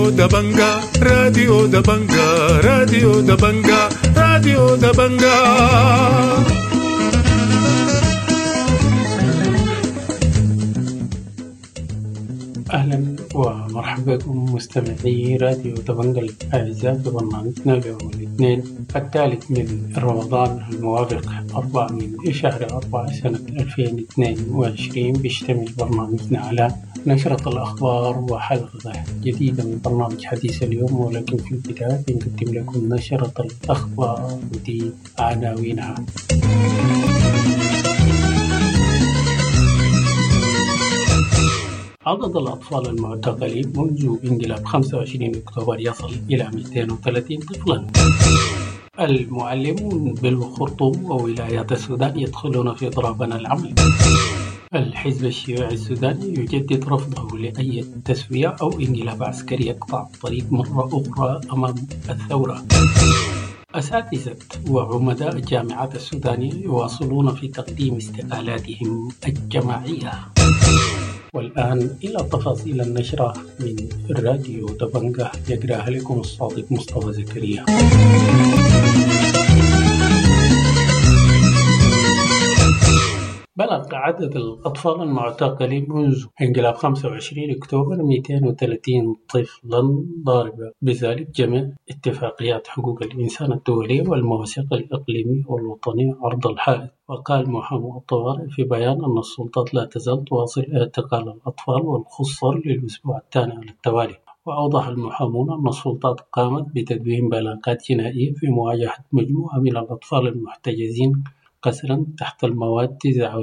راديو دبنجا راديو دبنجا راديو دبنجا راديو دبنجا. أهلا ومرحبا بكم مستمعي راديو دبنجا الأعزاء في برنامجنا يوم الاثنين الثالث من رمضان الموافق 4 من شهر 4 سنة 2022. بيشتمل برنامجنا على نشرة الأخبار وحلقة جديدة من برنامج حديث اليوم، ولكن في البداية بنقدم لكم نشرة الأخبار ودي عناوينها. عدد الأطفال المعتقلين منذ انقلاب 25 أكتوبر يصل إلى 230 طفلا. المعلمون بالخرطوم وولايات السودان يدخلون في ضربان العمل. الحزب الشيوعي السوداني يجدد رفضه لأي تسوية أو انقلاب عسكري يقطع الطريق مرة أخرى أمام الثورة. أساتذة وعمداء الجامعات السودانية يواصلون في تقديم استقالاتهم الجماعية. والآن إلى تفاصيل النشرة من الراديو دبنجا، يقرأها لكم الصادق مصطفى زكريا. بلغ عدد الأطفال المعتقلين منذ انقلاب 25 أكتوبر 230 طفلا، ضاربة بذلك جميع اتفاقيات حقوق الإنسان الدولية والمواثيق الإقليمية والوطنية عرض الحائط. وقال محامو الطوارئ في بيان أن السلطات لا تزال تواصل اعتقال الأطفال والخصر للأسبوع الثاني على التوالي. وأوضح المحامون أن السلطات قامت بتدوين بلاغات جنائية في مواجهة مجموعة من الأطفال المحتجزين قسرا تحت المواد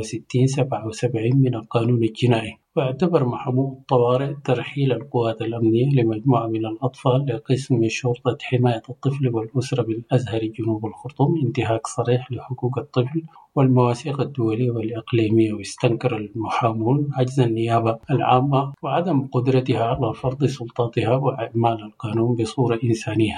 69-77 من القانون الجنائي. واعتبر محامو الطوارئ ترحيل القوات الأمنية لمجموعة من الأطفال لقسم شرطة حماية الطفل والأسرة بالأزهر جنوب الخرطوم انتهاك صريح لحقوق الطفل والمواثيق الدولية والإقليمية. واستنكر المحامون عجز النيابة العامة وعدم قدرتها على فرض سلطاتها وإعمال القانون بصورة إنسانية.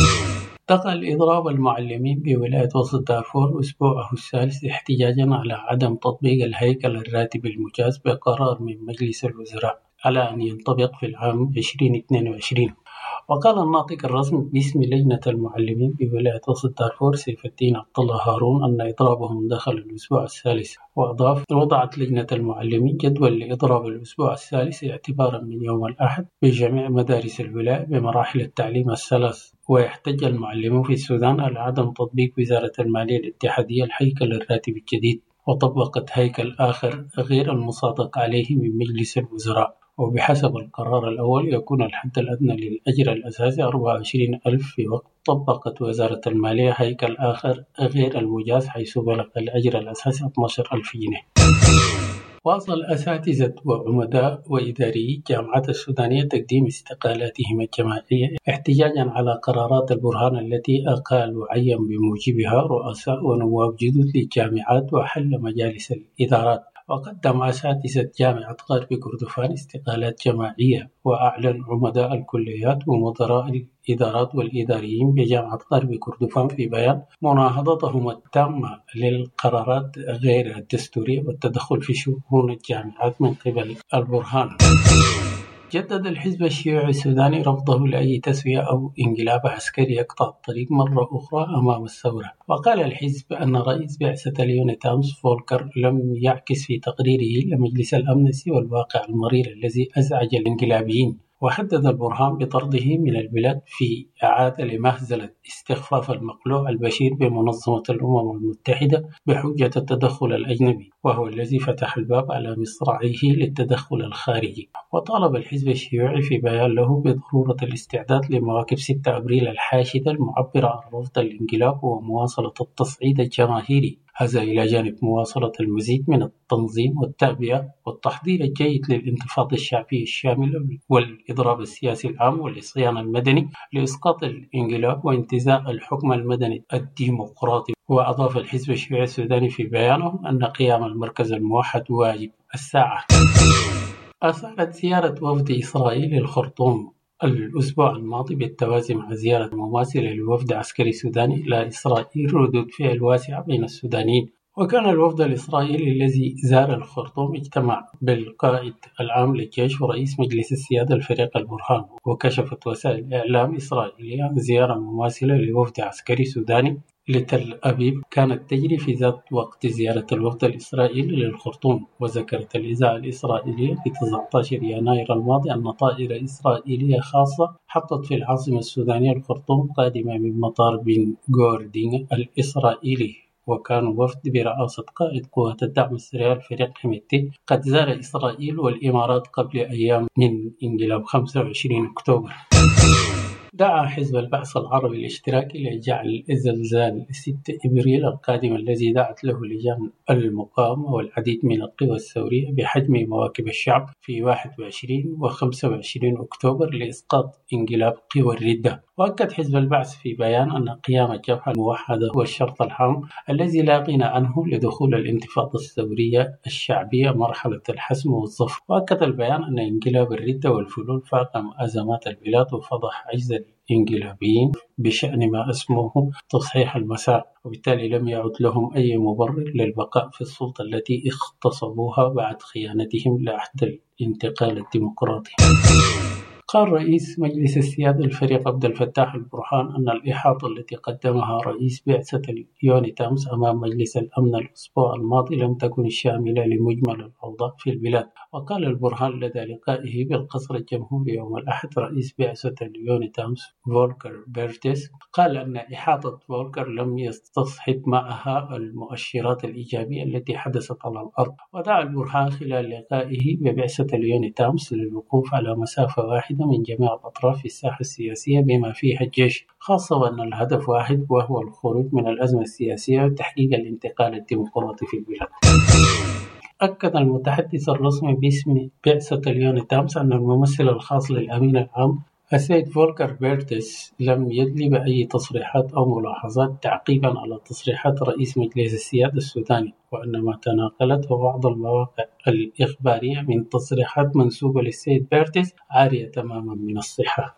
تقل إضراب المعلمين بولاية وسط دارفور أسبوعه الثالث احتجاجا على عدم تطبيق الهيكل الراتب المجاز بقرار من مجلس الوزراء على أن ينطبق في العام 2022. وقال الناطق الرسمي باسم لجنة المعلمين بولاية وسط دارفور سيف الدين عبد الله هارون أن إضرابهم دخل الأسبوع الثالث. وأضاف: وضعت لجنة المعلمين جدول لإضراب الأسبوع الثالث اعتبارا من يوم الأحد بجميع مدارس الولاية بمراحل التعليم الثلاث. ويحتج المعلمون في السودان على عدم تطبيق وزارة المالية الاتحادية الهيكل الراتب الجديد، وطبقت هيكل آخر غير المصادق عليه من مجلس الوزراء. وبحسب القرار الأول يكون الحد الأدنى للأجر الأساسي 24,000 في وقت طبقت وزارة المالية هيكل آخر غير المجاز حيث بلغ الأجر الأساسي 12,000 جنيه. واصل أساتذة وعمداء وإداري الجامعات السودانية تقديم استقالاتهم الجماعية احتجاجا على قرارات البرهان التي أقال وعين بموجبها رؤساء ونواب جدد للجامعات وحل مجالس الإدارات. وقدم أساتذة جامعة غرب كردفان استقالات جماعية. وأعلن عمداء الكليات ومدراء الإدارات والإداريين بجامعة غرب كردفان في بيان مناهضتهم التامة للقرارات غير الدستورية والتدخل في شؤون الجامعات من قبل البرهان. جدد الحزب الشيوعي السوداني رفضه لأي تسوية أو انقلاب عسكري يقطع الطريق مرة أخرى أمام الثورة. وقال الحزب أن رئيس بعثة اليونيتامز فولكر لم يعكس في تقريره لمجلس الأمن سوى الواقع المرير الذي أزعج الانقلابيين. وحدد البرهان بطرده من البلاد في إعادة لمهزلة استخفاف المقلوع البشير بمنظمة الأمم المتحدة بحجة التدخل الأجنبي، وهو الذي فتح الباب على مصراعيه للتدخل الخارجي. وطالب الحزب الشيوعي في بيان له بضرورة الاستعداد لمواقف 6 أبريل الحاشدة المعبرة عن رفض الانقلاب ومواصلة التصعيد الجماهيري، هذا إلى جانب مواصلة المزيد من التنظيم والتعبئة والتحضير الجيد للانتفاضة الشعبية الشاملة والإضراب السياسي العام والعصيان المدني لإسقاط الانقلاب وانتزاع الحكم المدني الديمقراطي. وأضاف الحزب الشيوعي السوداني في بيانه أن قيام المركز الموحد واجب الساعة. أثارت زيارة وفد إسرائيل الخرطوم الأسبوع الماضي بالتوازي مع زيارة مماثلة لوفد عسكري سوداني إلى إسرائيل ردود فعل واسعة بين السودانيين. وكان الوفد الإسرائيلي الذي زار الخرطوم اجتمع بالقائد العام للجيش ورئيس مجلس السيادة الفريق البرهان. وكشفت وسائل إعلام إسرائيلية عن زيارة مماثلة لوفد عسكري سوداني لتل أبيب كانت تجري في ذات وقت زيارة الوفد الإسرائيلي للخرطوم. وذكرت الإذاعة الإسرائيلية في 19 يناير الماضي أن طائرة إسرائيلية خاصة حطت في العاصمة السودانية الخرطوم قادمة من مطار بن غوردين الإسرائيلي. وكان وفد برئاسة قائد قوات الدعم السريع الفريق حميدتي قد زار إسرائيل والإمارات قبل أيام من انقلاب 25 أكتوبر. دعا حزب البعث العربي الاشتراكي لجعل زلزال 6 إبريل القادم الذي دعت له لجان المقاومة والعديد من القوى الثورية بحجم مواكب الشعب في 21 و 25 أكتوبر لإسقاط انقلاب قوى الردة. وأكد حزب البعث في بيان أن قيام الجبهة الموحدة هو الشرط الهام الذي لا غنى عنه لدخول الانتفاضة الثورية الشعبية مرحلة الحسم والظفر. وأكد البيان أن انقلاب الردة والفلول فاقم أزمات البلاد وفضح عجز الانقلابيين بشأن ما اسمه تصحيح المسار، وبالتالي لم يعد لهم أي مبرر للبقاء في السلطة التي اغتصبوها بعد خيانتهم لعهد الانتقال الديمقراطي. قال رئيس مجلس السيادة الفريق عبد الفتاح البرهان أن الإحاطة التي قدمها رئيس بعثة اليونيتامس أمام مجلس الأمن الأسبوع الماضي لم تكن شاملة لمجمل الأوضاع في البلاد. وقال البرهان لدى لقائه بالقصر الجمهوري يوم الأحد رئيس بعثة اليونيتامس فولكر بيرتس قال أن إحاطة فولكر لم يستصحب معها المؤشرات الإيجابية التي حدثت على الأرض. ودعا البرهان خلال لقائه ببعثة اليونيتامس للوقوف على مسافة واحدة من جميع الأطراف في الساحة السياسية بما فيها الجيش، خاصة وأن الهدف واحد وهو الخروج من الأزمة السياسية وتحقيق الانتقال الديمقراطي في البلاد. أكد المتحدث الرسمي باسم بعثة اليونيتامس أن الممثل الخاص للأمين العام السيد فولكر بيرتس لم يدلي بأي تصريحات أو ملاحظات تعقيبا على تصريحات رئيس مجلس السيادة السوداني، وأن ما تناقلته بعض المواقع الإخبارية من تصريحات منسوبة للسيد بيرتس عارية تماما من الصحة.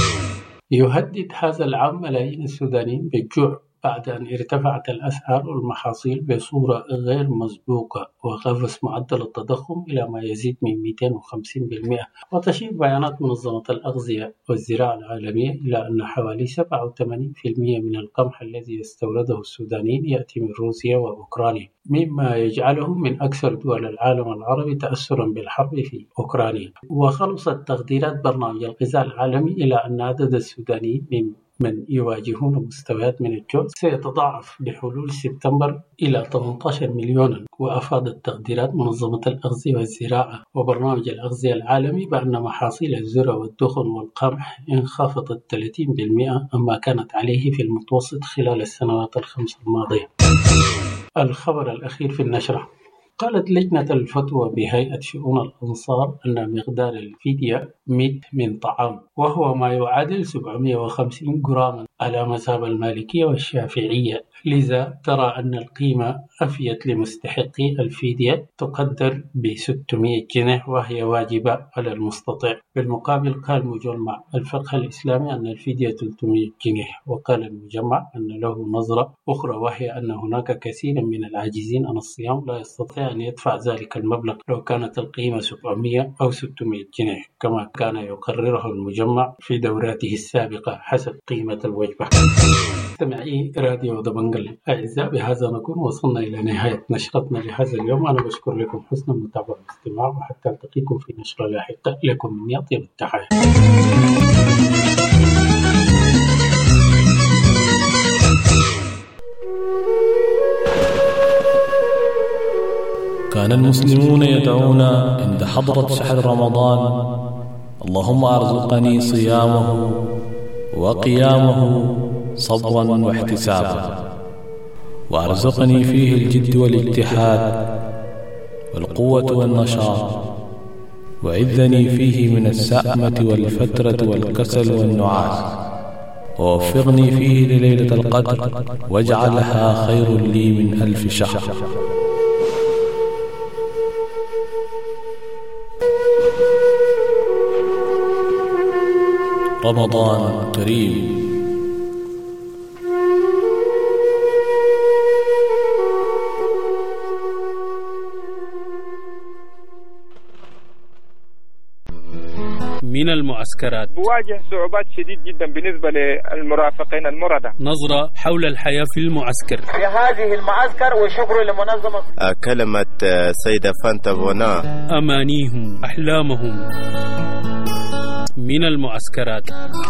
يهدد هذا العام ملايين السودانيين بالجوع بعد أن ارتفعت الأسعار والمحاصيل بصورة غير مسبوقة وقفز معدل التضخم إلى ما يزيد من 250%. وتشير بيانات منظمة الأغذية والزراعة العالمية إلى أن حوالي 87% من القمح الذي يستورده السودانيين يأتي من روسيا وأوكرانيا، مما يجعلهم من أكثر دول العالم العربي تأثرا بالحرب في أوكرانيا. وخلصت تقديرات برنامج الغذاء العالمي إلى أن عدد السودانيين من يواجهون مستويات من الجوع سيتضاعف بحلول سبتمبر إلى 18 مليونا. وأفادت تقديرات منظمة الأغذية والزراعة وبرنامج الأغذية العالمي بأن محاصيل الذرة والدخن والقمح انخفضت 30% عما كانت عليه في المتوسط خلال السنوات الخمس الماضية. الخبر الأخير في النشرة. قالت لجنة الفتوى بهيئة شؤون الأنصار أن مقدار الفدية 100 من طعام، وهو ما يعادل 750 جراما على مذهب المالكية والشافعية. لذا ترى أن القيمة أفيت لمستحقي الفدية تقدر ب 600 جنيه وهي واجبة على المستطيع. بالمقابل قال مجمع الفقه الإسلامي أن الفدية 300 جنيه. وقال المجمع أن له نظرة أخرى وهي أن هناك كثير من العاجزين عن الصيام لا يستطيع أن يدفع ذلك المبلغ لو كانت القيمة 700 أو 600 جنيه كما كان يقرره المجمع في دوراته السابقة حسب قيمة الوجبة. مستمعي راديو دبنجل الأعزاء، بهذا نكون وصلنا إلى نهاية نشرتنا لهذا اليوم. أنا بشكر لكم حسن المتابعة والاستماع، وحتى ألتقيكم في نشرة لاحقة. لكم مني أطيب التحايا. كان المسلمون يدعون عند حضرة شهر رمضان: اللهم أرزقني صيامه وقيامه صبرا واحتسابا، وأرزقني فيه الجد والاجتهاد والقوة والنشاط، وعذني فيه من السأمة والفترة والكسل والنعاس، ووفقني فيه لليلة القدر واجعلها خير لي من 1000 شهر. رمضان كريم. من المعسكرات. بواجه صعوبات شديد جدا بالنسبة للمرافقين المردة. نظرة حول الحياة في المعسكر. في هذه المعسكر وشكر لمنظمة كلمة سيدة فانتا بونا. أمانيهم أحلامهم من المعسكرات.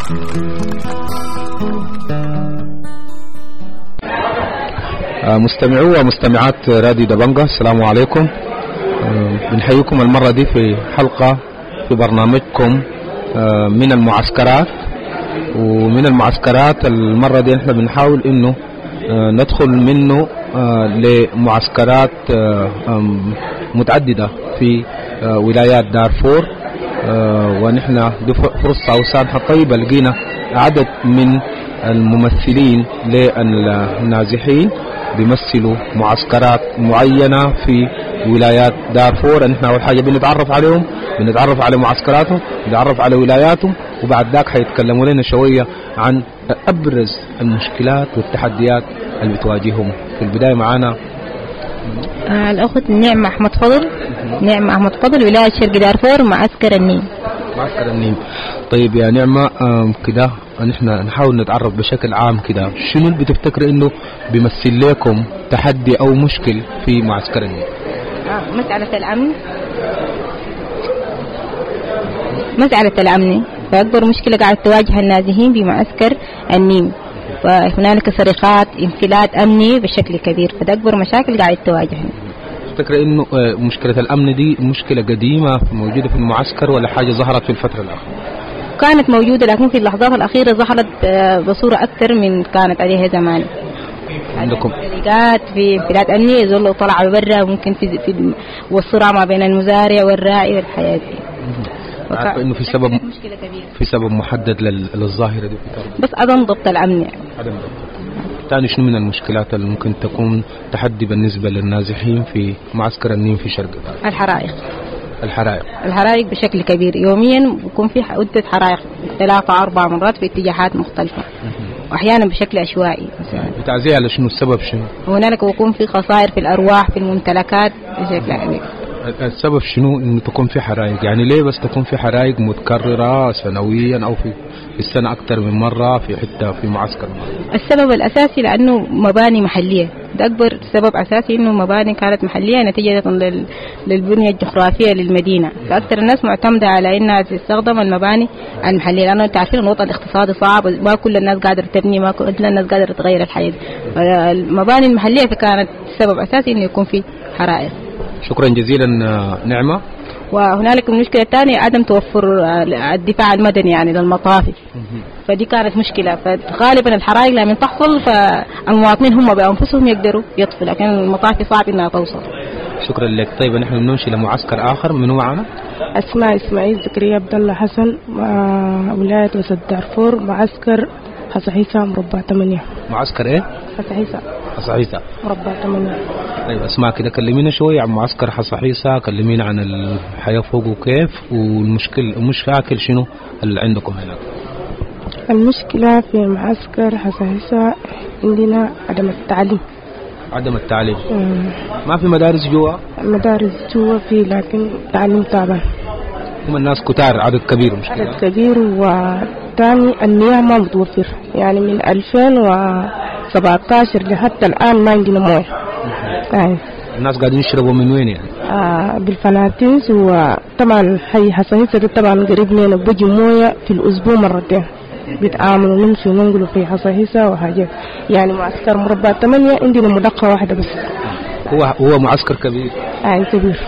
مستمعو ومستمعات راديو دبنجة، السلام عليكم. بنحييكم المرة دي في حلقة في برنامجكم من المعسكرات. ومن المعسكرات المرة دي احنا بنحاول انه ندخل منه لمعسكرات متعددة في ولايات دارفور. ونحن دي فرصة وسانحة طيبة، لقينا عدد من الممثلين للنازحين بيمثلوا معسكرات معينة في ولايات دارفور. نحن أول حاجة بنتعرف عليهم، بنتعرف على معسكراتهم، بنتعرف على ولاياتهم، وبعد ذاك حيتكلموا لنا شوية عن أبرز المشكلات والتحديات اللي بتواجههم. في البداية معانا الأخت نعمة أحمد فضل. نعمة أحمد فضل، ولاية شرق دارفور، معسكر النيم. معسكر النيم. طيب يا نعمة، كده نحن نحاول نتعرف بشكل عام كده، شنو اللي بتفتكر انه بيمثل لكم تحدي او مشكل في معسكر النيم؟ مسألة الأمن. مسألة الأمن فأكبر مشكلة قاعدة تواجه النازحين بمعسكر النيم، فهنالك سرقات، انفلات أمني بشكل كبير، فده أكبر مشاكل قاعدة تواجهنا. تفتكر انه مشكلة الأمن دي مشكلة قديمة موجودة في المعسكر ولا حاجة ظهرت في الفترة الأخيرة؟ كانت موجودة، لكن في اللحظات الأخيرة ظهرت بصورة أكثر من كانت عليها زمان. عندكم سرقات، في انفلات أمنية، يظلوا طلعوا برا، ممكن في والصراع ما بين المزارع والراعي والحياة دي. عارفة انه في سبب محدد للظاهرة دي؟ بس عدم ضبط الأمن يعني. عدم ضبط. ثاني شنو من المشكلات اللي ممكن تكون تحدي بالنسبة للنازحين في معسكر النيم في شرق دارفور؟ الحرائق بشكل كبير. يوميا بيكون في عدة حرائق 3-4 مرات في اتجاهات مختلفة، واحيانا بشكل عشوائي. بتعزيه على شنو السبب؟ شنو هنالك بيكون في خسائر في الأرواح، في الممتلكات بشكل عميق. السبب شنو انه تكون في حرائق؟ يعني ليه بس تكون في حرائق متكررة سنويا او في السنة أكثر من مرة في حتة في معسكر؟ السبب الأساسي لأنه مباني محلية، ده أكبر سبب أساسي، إنه مباني كانت محلية نتيجة للبنية الجغرافية للمدينة، فأكثر الناس معتمدة على إنها تستخدم المباني المحلية، لأنه أنت عارفين الوضع الاقتصادي صعب، ما كل الناس قادرة تبني، ما كل الناس قادرة تغير الحياة. فالمباني المحلية فكانت سبب أساسي إنه يكون في حرائق. شكرا جزيلا نعمة. وهنالك المشكلة الثانية عدم توفر الدفاع المدني يعني للمطافي، فدي كانت مشكلة. فغالبا الحرائق لما تحصل فالمواطنين هم بأنفسهم يقدروا يطفوا، لكن المطافي صعب انها توصل. شكرا لك. طيب نحن نمشي لمعسكر آخر، منو معنا؟ أسماء إسماعيل زكريا عبد الله حسن، ولاية وسط دارفور، معسكر حصحيسة مربع 8. معسكر ايه؟ حصحيسة مربع 8. طيب اسمع كده، كلمينا شوية عن معسكر حصحيسة، كلمينا عن الحياة فوقه كيف، والمشاكل شنو اللي عندكم هناك؟ المشكلة في معسكر حصحيسة عندنا عدم التعليم. ما في مدارس جوا؟ مدارس جوا في، لكن تعليم تعبان. هم الناس كتار، عدد كبير. مشكلة عدد كبير. وثاني المياه ما متوفر، يعني من 2017 لحتى الآن ما عندنا مويه. الناس قاعدين يشربوا من وين يعني؟ بالفناتيس. وطبعا حي حصحيسة ده طبعا قريب لنا، بيجي مويه في الأسبوع مرتين، بيتعاملوا نمشي وننقلوا في حصحيسة وحاجات. يعني معسكر مربع 8 عندنا مدقة واحدة بس. هو معسكر كبير. كبير.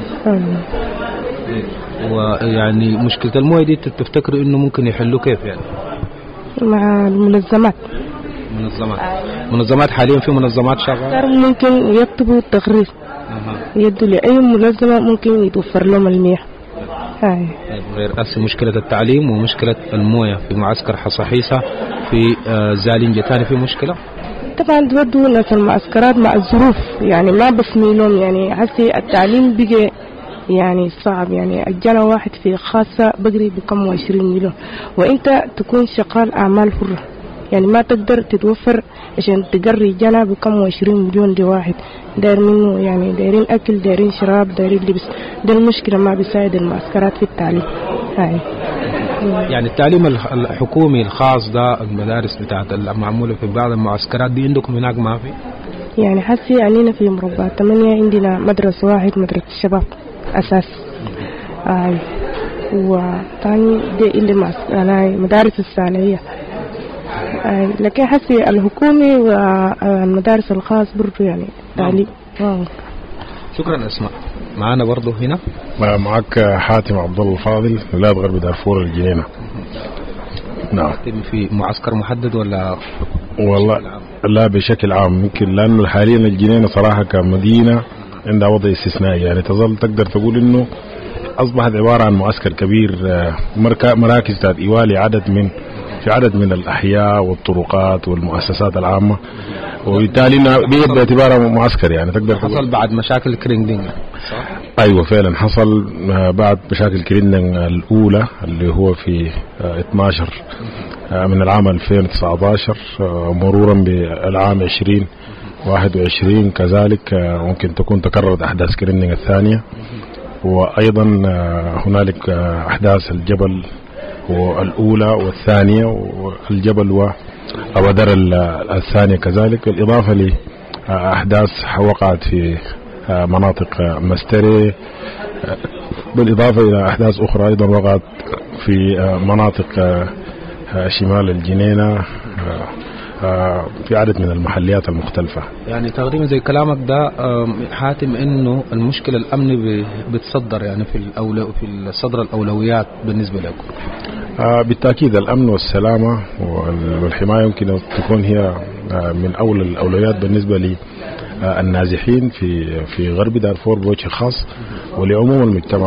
ويعني مشكلة المويه دي تفتكر انه ممكن يحلوا كيف يعني؟ مع المنظمات. منظمات حاليا في منظمات شغالة ممكن يكتبوا تقرير يدوا لأي منظمة ممكن يتوفر لهم المياه. غير مشكلة التعليم ومشكلة المويه في معسكر حصحيسة في زالينجة ثاني في مشكلة. طبعا تودوا ناس المعسكرات مع الظروف، يعني ما بسميلهم، يعني حسي التعليم بقى يعني صعب. يعني الجنة واحد في خاصة بقري بكم 20 مليون، وانت تكون شغال أعمال حرة، يعني ما تقدر تتوفر عشان تقري جنة بكم 20 مليون لواحد. داير منه يعني دايرين أكل، دايرين شراب، دايرين لبس. ده المشكلة، ما بيساعد المعسكرات في التعليم. يعني التعليم الحكومي الخاص ده المدارس بتاعت المعمولة في بعض المعسكرات دي عندكم هناك ما في؟ يعني حسي علينا في مربع 8 عندنا مدرسة واحد مدرسة الشباب أساس وثاني دي اللي مدارس الثانوية لكن حسي الحكومي والمدارس الخاص برضو يعني تعليم. شكرا أسماء. معانا برضو هنا معك حاتم عبد الله الفاضل ولاية غرب دارفور الجنينة. نعم. في معسكر محدد ولا؟ والله لا بشكل عام يمكن لأنه حاليا الجنينة صراحة كمدينة عندها وضع استثنائي يعني تقدر تقول إنه أصبحت عبارة عن معسكر كبير مراكز تاعت إيوالي في عدد من الأحياء والطرقات والمؤسسات العامة وبالتالي بيد باعتباره معسكر يعني تقدر حصل بعد مشاكل كريندينغ صح؟ أيوة فعلا حصل بعد مشاكل كريندينغ الأولى اللي هو في 12 من العام 2019 مرورا بالعام 2021 كذلك ممكن تكون تكررت أحداث كريندينغ الثانية وأيضا هنالك أحداث الجبل والأولى والثانية والجبل وأبدر الثانية كذلك بالإضافة لأحداث وقعت في مناطق مستري بالإضافة إلى أحداث أخرى أيضا وقعت في مناطق شمال الجنينة في عدد من المحليات المختلفة. يعني تقريبا زي كلامك ده حاتم انه المشكلة الامن بتصدر يعني في صدر الاولويات بالنسبة لكم. بالتأكيد الامن والسلامة والحماية يمكن تكون هي من اول الاولويات بالنسبة للنازحين في غرب دارفور بوجه خاص ولعموم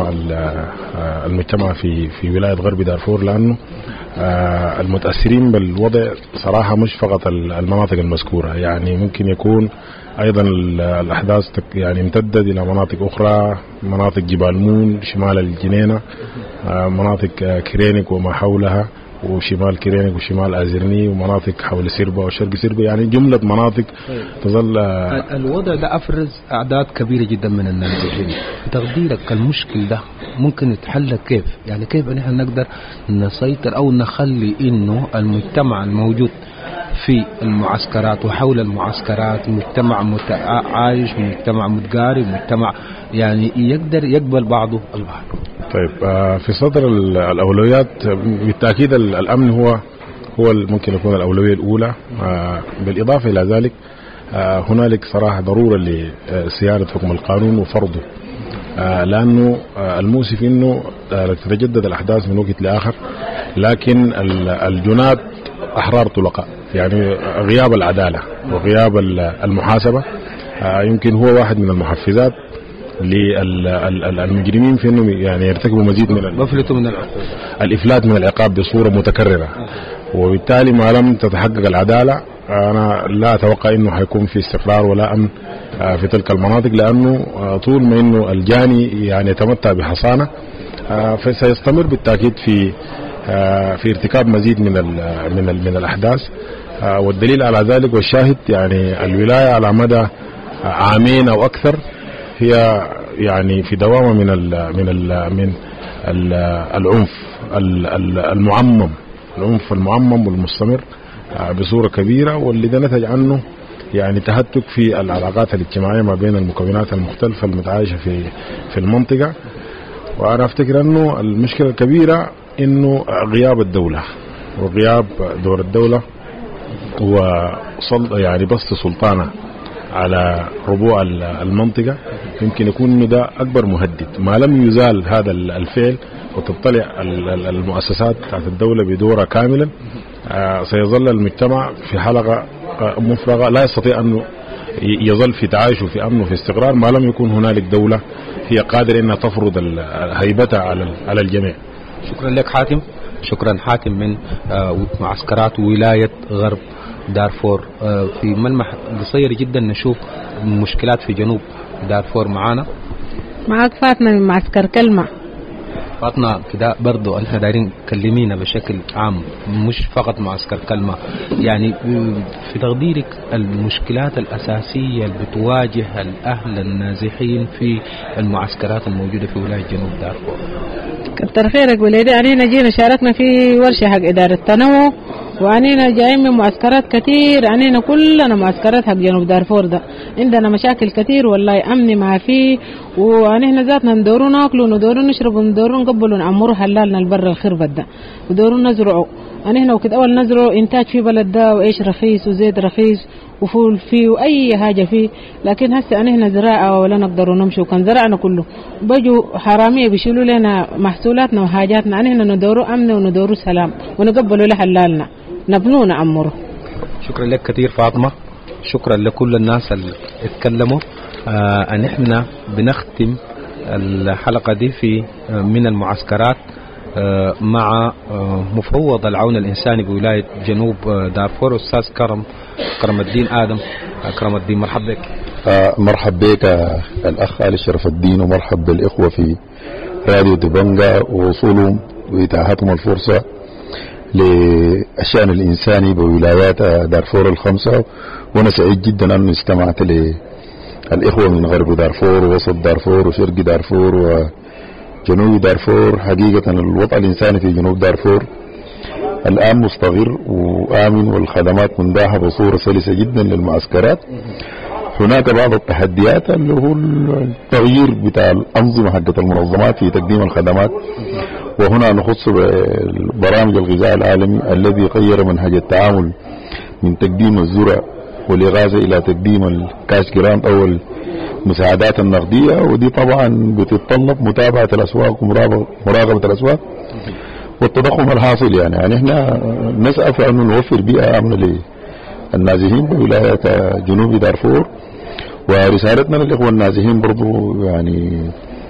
المجتمع في ولاية غرب دارفور لانه المتأثرين بالوضع صراحة مش فقط المناطق المذكورة يعني ممكن يكون أيضا الأحداث يعني امتدت إلى مناطق أخرى مناطق جبال مون شمال الجنينة مناطق كرينيك وما حولها وشمال كرينيك وشمال آزرني ومناطق حول سربا وشرق سربا يعني جملة مناطق تظل. الوضع ده أفرز أعداد كبيرة جدا من النازحين. تقديرك المشكل ده ممكن يتحل كيف؟ يعني كيف نحن نقدر نسيطر أو نخلي إنه المجتمع الموجود في المعسكرات وحول المعسكرات مجتمع عايش مجتمع متقارب مجتمع يعني يقدر يقبل بعضه البعض. طيب في صدر الأولويات بالتأكيد الأمن هو ممكن يكون الأولوية الأولى بالإضافة إلى ذلك هنالك صراحة ضرورة لصيانة حكم القانون وفرضه لأنه المؤسف إنه تتجدد الأحداث من وقت لآخر لكن الجنات أحرار طلقاء يعني غياب العدالة وغياب المحاسبة يمكن هو واحد من المحفزات للمجرمين في انهم يعني يرتكبوا مزيد من الافلات من العقاب بصوره متكرره وبالتالي ما لم تتحقق العداله انا لا اتوقع انه حيكون في استقرار ولا امن في تلك المناطق لانه طول ما انه الجاني يعني يتمتع بحصانه فسيستمر بالتاكيد في ارتكاب مزيد من الاحداث والدليل على ذلك والشاهد يعني الولايه على مدى عامين او اكثر هي يعني في دوامة من العنف المعمم والمستمر بصورة كبيرة واللي ده نتج عنه يعني تهتك في العلاقات الاجتماعية ما بين المكونات المختلفة المتعايشة في المنطقة. وأنا أفتكر أنه المشكلة الكبيرة أنه غياب الدولة وغياب دور الدولة يعني بسط سلطانة على ربوع المنطقة يمكن يكون انه ده اكبر مهدد. ما لم يزال هذا الفعل وتطلع المؤسسات بتاعت الدولة بدورها كاملا سيظل المجتمع في حلقة مفرغة لا يستطيع انه يظل في تعايش وفي امن وفي استقرار ما لم يكون هنالك دولة هي قادرة انها تفرض هيبتها على الجميع. شكرا لك حاتم. شكرا حاتم من معسكرات ولاية غرب دارفور. في ملمح قصير جدا نشوف مشكلات في جنوب دارفور. معاك فاطمة من معسكر كلمة. فاطمة كده برضو احنا دايرين كلمينا بشكل عام مش فقط معسكر كلمة، يعني في تقديرك المشكلات الأساسية اللي بتواجه الأهل النازحين في المعسكرات الموجودة في ولاية جنوب دارفور. كتر خيرك وليدي، أنينا جينا شاركنا في ورشة حق إدارة التنوع، وأنينا جايين من معسكرات كتير، أنينا كلنا معسكرات حق جنوب دارفور ده عندنا مشاكل كتير والله، أمني ما فيه، وأنينا ذاتنا ندوروا ناكلوا ندوروا نشربوا ندوروا نقبلوا نعمروا حلالنا البر الخربت ده، ندوروا نزرعوا أنينا وكده أول نزرعوا إنتاج في بلد ده، وإيش رخيص وزيت رخيص وفول فيه وأي حاجة فيه، لكن هسه أنينا زراعة ولا نقدروا نمشي، وكان زرعنا كله بيجوا حرامية بيشيلوا لنا محصولاتنا وحاجاتنا، أنينا ندوروا أمن وندوروا سلام ونقبلوا لحلالنا نبنونا عمره. شكرا لك كثير فاطمة، شكرا لكل الناس اللي اتكلموا. ان احنا بنختم الحلقة دي في من المعسكرات مع مفوض العون الإنساني بولاية جنوب دارفور أستاذ كرم الدين آدم. كرم الدين مرحب بك. مرحب بك الأخ علي شرف الدين، ومرحب بالإخوة في راديو دبنجا ووصولهم وإتاحتهم الفرصة للشأن الإنساني بولايات دارفور الخمسة. وأنا سعيد جدا أن استمعت للإخوة من غرب دارفور ووسط دارفور وشرق دارفور وجنوب دارفور. حقيقة الوضع الإنساني في جنوب دارفور الآن مستقر وآمن، والخدمات منداحة بصورة سلسة جدا للمعسكرات. هناك بعض التحديات اللي هو التغيير بتاع الأنظمة حقت المنظمات في تقديم الخدمات، وهنا نخص برامج الغذاء العالمي الذي غير منهج التعامل من تقديم الزرع والإغاثة إلى تقديم الكاش جراند أو المساعدات النقدية، ودي طبعا بتتطلب متابعة الأسواق ومراقبة الأسواق والتضخم الحاصل. يعني احنا نسعى في أن نوفر بيئة آمنة للنازحين بولاية جنوب دارفور. ورسالتنا للإخوة النازحين برضو يعني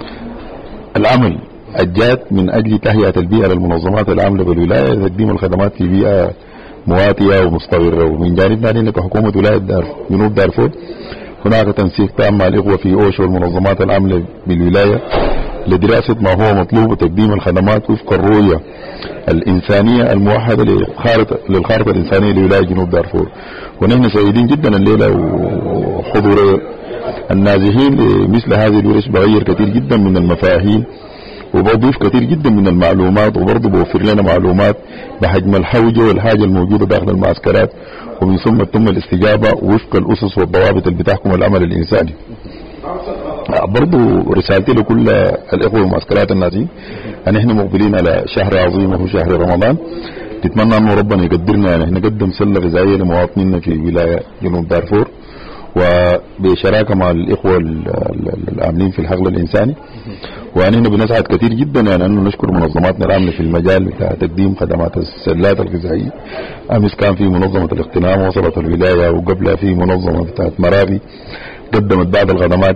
العمل الجاد من أجل تهيئة البيئة للمنظمات العاملة بالولاية، تقديم الخدمات في بيئة مواتية ومستقرة. ومن جانبنا لنا كحكومة ولاية جنوب دارفور هناك تنسيق تام مع الإخوة في أوش والمنظمات العاملة بالولاية لدراسة ما هو مطلوب وتقديم الخدمات وفق الرؤية الإنسانية الموحدة للخارطة الإنسانية لولاية جنوب دارفور. ونحن سعيدين جدا الليلة وحضور النازحين لمثل هذه الورش بغير كثير جدا من المفاهيم وبضيف كثير جدا من المعلومات، وبرضه بوفر لنا معلومات بحجم الحوجة والحاجة الموجودة داخل المعسكرات، ومن ثم تم الاستجابة وفق الأسس والضوابط اللي بتحكم العمل الإنساني. برضه رسالتي لكل الإخوة والمعسكرات النازحين أن احنا مقبلين على شهر عظيم وهو شهر رمضان. نتمنى أن ربنا يقدرنا يعني نقدم سلة غذائية لمواطنينا في ولاية جنوب دارفور، وبشراكة مع الإخوة العاملين في الحقل الإنساني. وأننا بنسعد كثير جدا يعني أنه نشكر منظماتنا العاملة في المجال بتاع تقديم خدمات السلات الغذائية. أمس كان في منظمة الاغتنام وصلت الولاية، وقبلها في منظمة بتاعت مراغي قدمت بعض الخدمات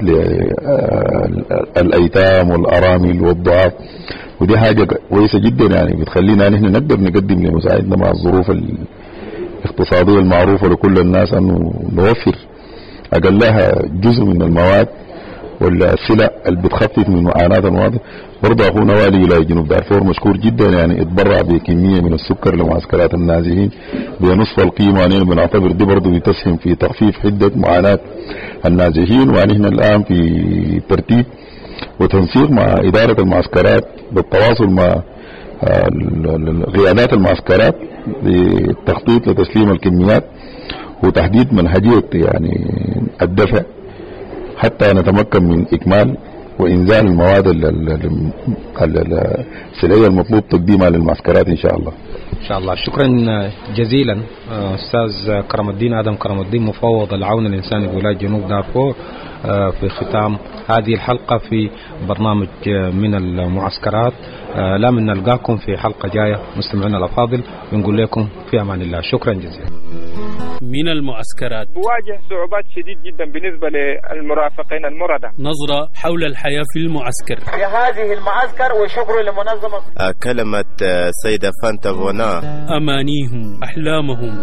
للأيتام والأرامل والضعاف، ودي حاجة كويسة جدا يعني بتخلينا نحن نقدر نقدم لمساعدنا مع الظروف الاقتصادية المعروفة لكل الناس أنه نوفر أقلها جزء من المواد والسلع اللي بتخفف من معاناة المواطن. برضه أخونا والي ولاية جنوب دارفور مشكور جدا يعني اتبرع بكمية من السكر لمعسكرات النازحين بنصف القيمة، يعني بنعتبر دي برضه بتسهم في تخفيف حدة معاناة النازحين. ونحن الآن في ترتيب وتنسيق مع إدارة المعسكرات بالتواصل مع قيادات المعسكرات للتخطيط لتسليم الكميات وتحديد منهجية يعني الدفع حتى نتمكن من إكمال وإنزال المواد السلعية المطلوب تقديمها للمعسكرات إن شاء الله. إن شاء الله. شكرا جزيلا أستاذ كرم الدين آدم كرم الدين مفوض العون الإنساني بولاية جنوب دارفور في ختام هذه الحلقة في برنامج من المعسكرات. لا من نلقاكم في حلقة جاية مستمعينا الأفاضل، ونقول لكم في أمان الله. شكرا جزيلا. من المعسكرات تواجه صعوبات شديد جدا بالنسبة للمرافقين المردة. نظرة حول الحياة في المعسكر. في هذه المعسكر وشكر لمنظمة كلمة سيدة فانتا فونا. أمانيهم أحلامهم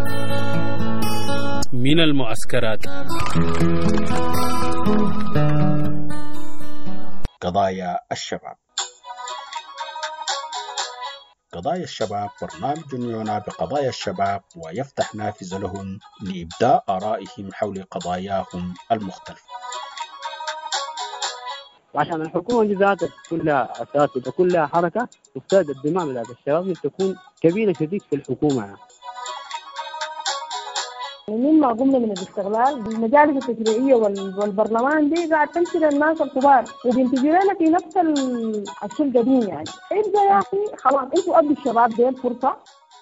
من المعسكرات. قضايا الشباب. قضايا الشباب برنامج يعنى بقضايا الشباب ويفتح نافذة لهم لإبداء آرائهم حول قضاياهم المختلفة. وعشان الحكومة دي ذاتها كلها أساس وكلها حركة تفتاد الدماء من الشباب تكون كبيرة شديد في الحكومة. مما قمنا من الاستغلال بالمجالس التشريعية والبرلمان دي قاعد تمشي للناس الكبار وبينتجوا لنا في نفس الشيء القديم. يعني ابدا يا أخي خلاص انتوا أدوا الشباب دي الفرصة.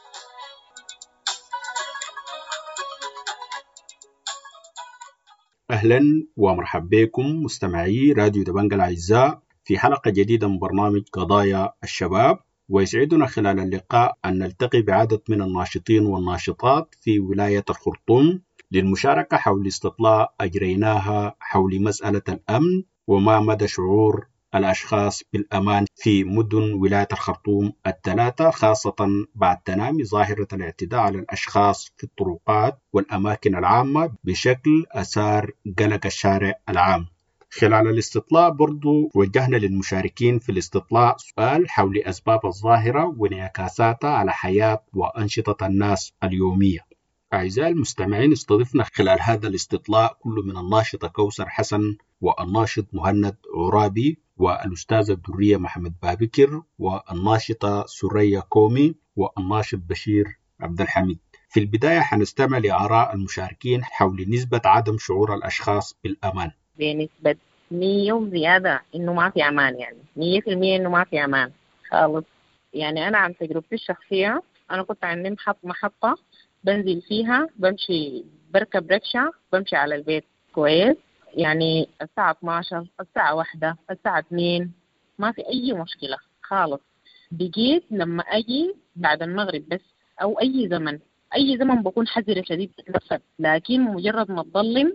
أهلا ومرحبا بكم مستمعي راديو دبنجة الأعزاء في حلقة جديدة من برنامج قضايا الشباب. ويسعدنا خلال اللقاء أن نلتقي بعدد من الناشطين والناشطات في ولاية الخرطوم للمشاركة حول استطلاع أجريناها حول مسألة الأمن وما مدى شعور الأشخاص بالأمان في مدن ولاية الخرطوم الثلاثة، خاصة بعد تنامي ظاهرة الاعتداء على الأشخاص في الطرقات والأماكن العامة بشكل أثار قلق الشارع العام. خلال الاستطلاع برضو وجهنا للمشاركين في الاستطلاع سؤال حول أسباب الظاهرة وانعكاساتها على حياة وأنشطة الناس اليومية. أعزائي المستمعين، استضفنا خلال هذا الاستطلاع كل من الناشطة كوثر حسن والناشط مهند عرابي والأستاذة الدرية محمد بابكر والناشطة سوريا كومي والناشط بشير عبد الحميد. في البداية حنستمع لآراء المشاركين حول نسبة عدم شعور الأشخاص بالأمان. بنسبة 100 وزيادة إنه ما في أمان، يعني 100% إنه ما في أمان خالص. يعني أنا عن تجربتي الشخصية، أنا كنت عندي محطة بنزل فيها، بمشي بركب ركشة بمشي على البيت كويس، يعني الساعة 12 الساعة 1 الساعة 2 ما في أي مشكلة خالص. بقيت لما أجي بعد المغرب بس أو أي زمن بكون حذرة شديد نفسي، لكن مجرد ما تظلم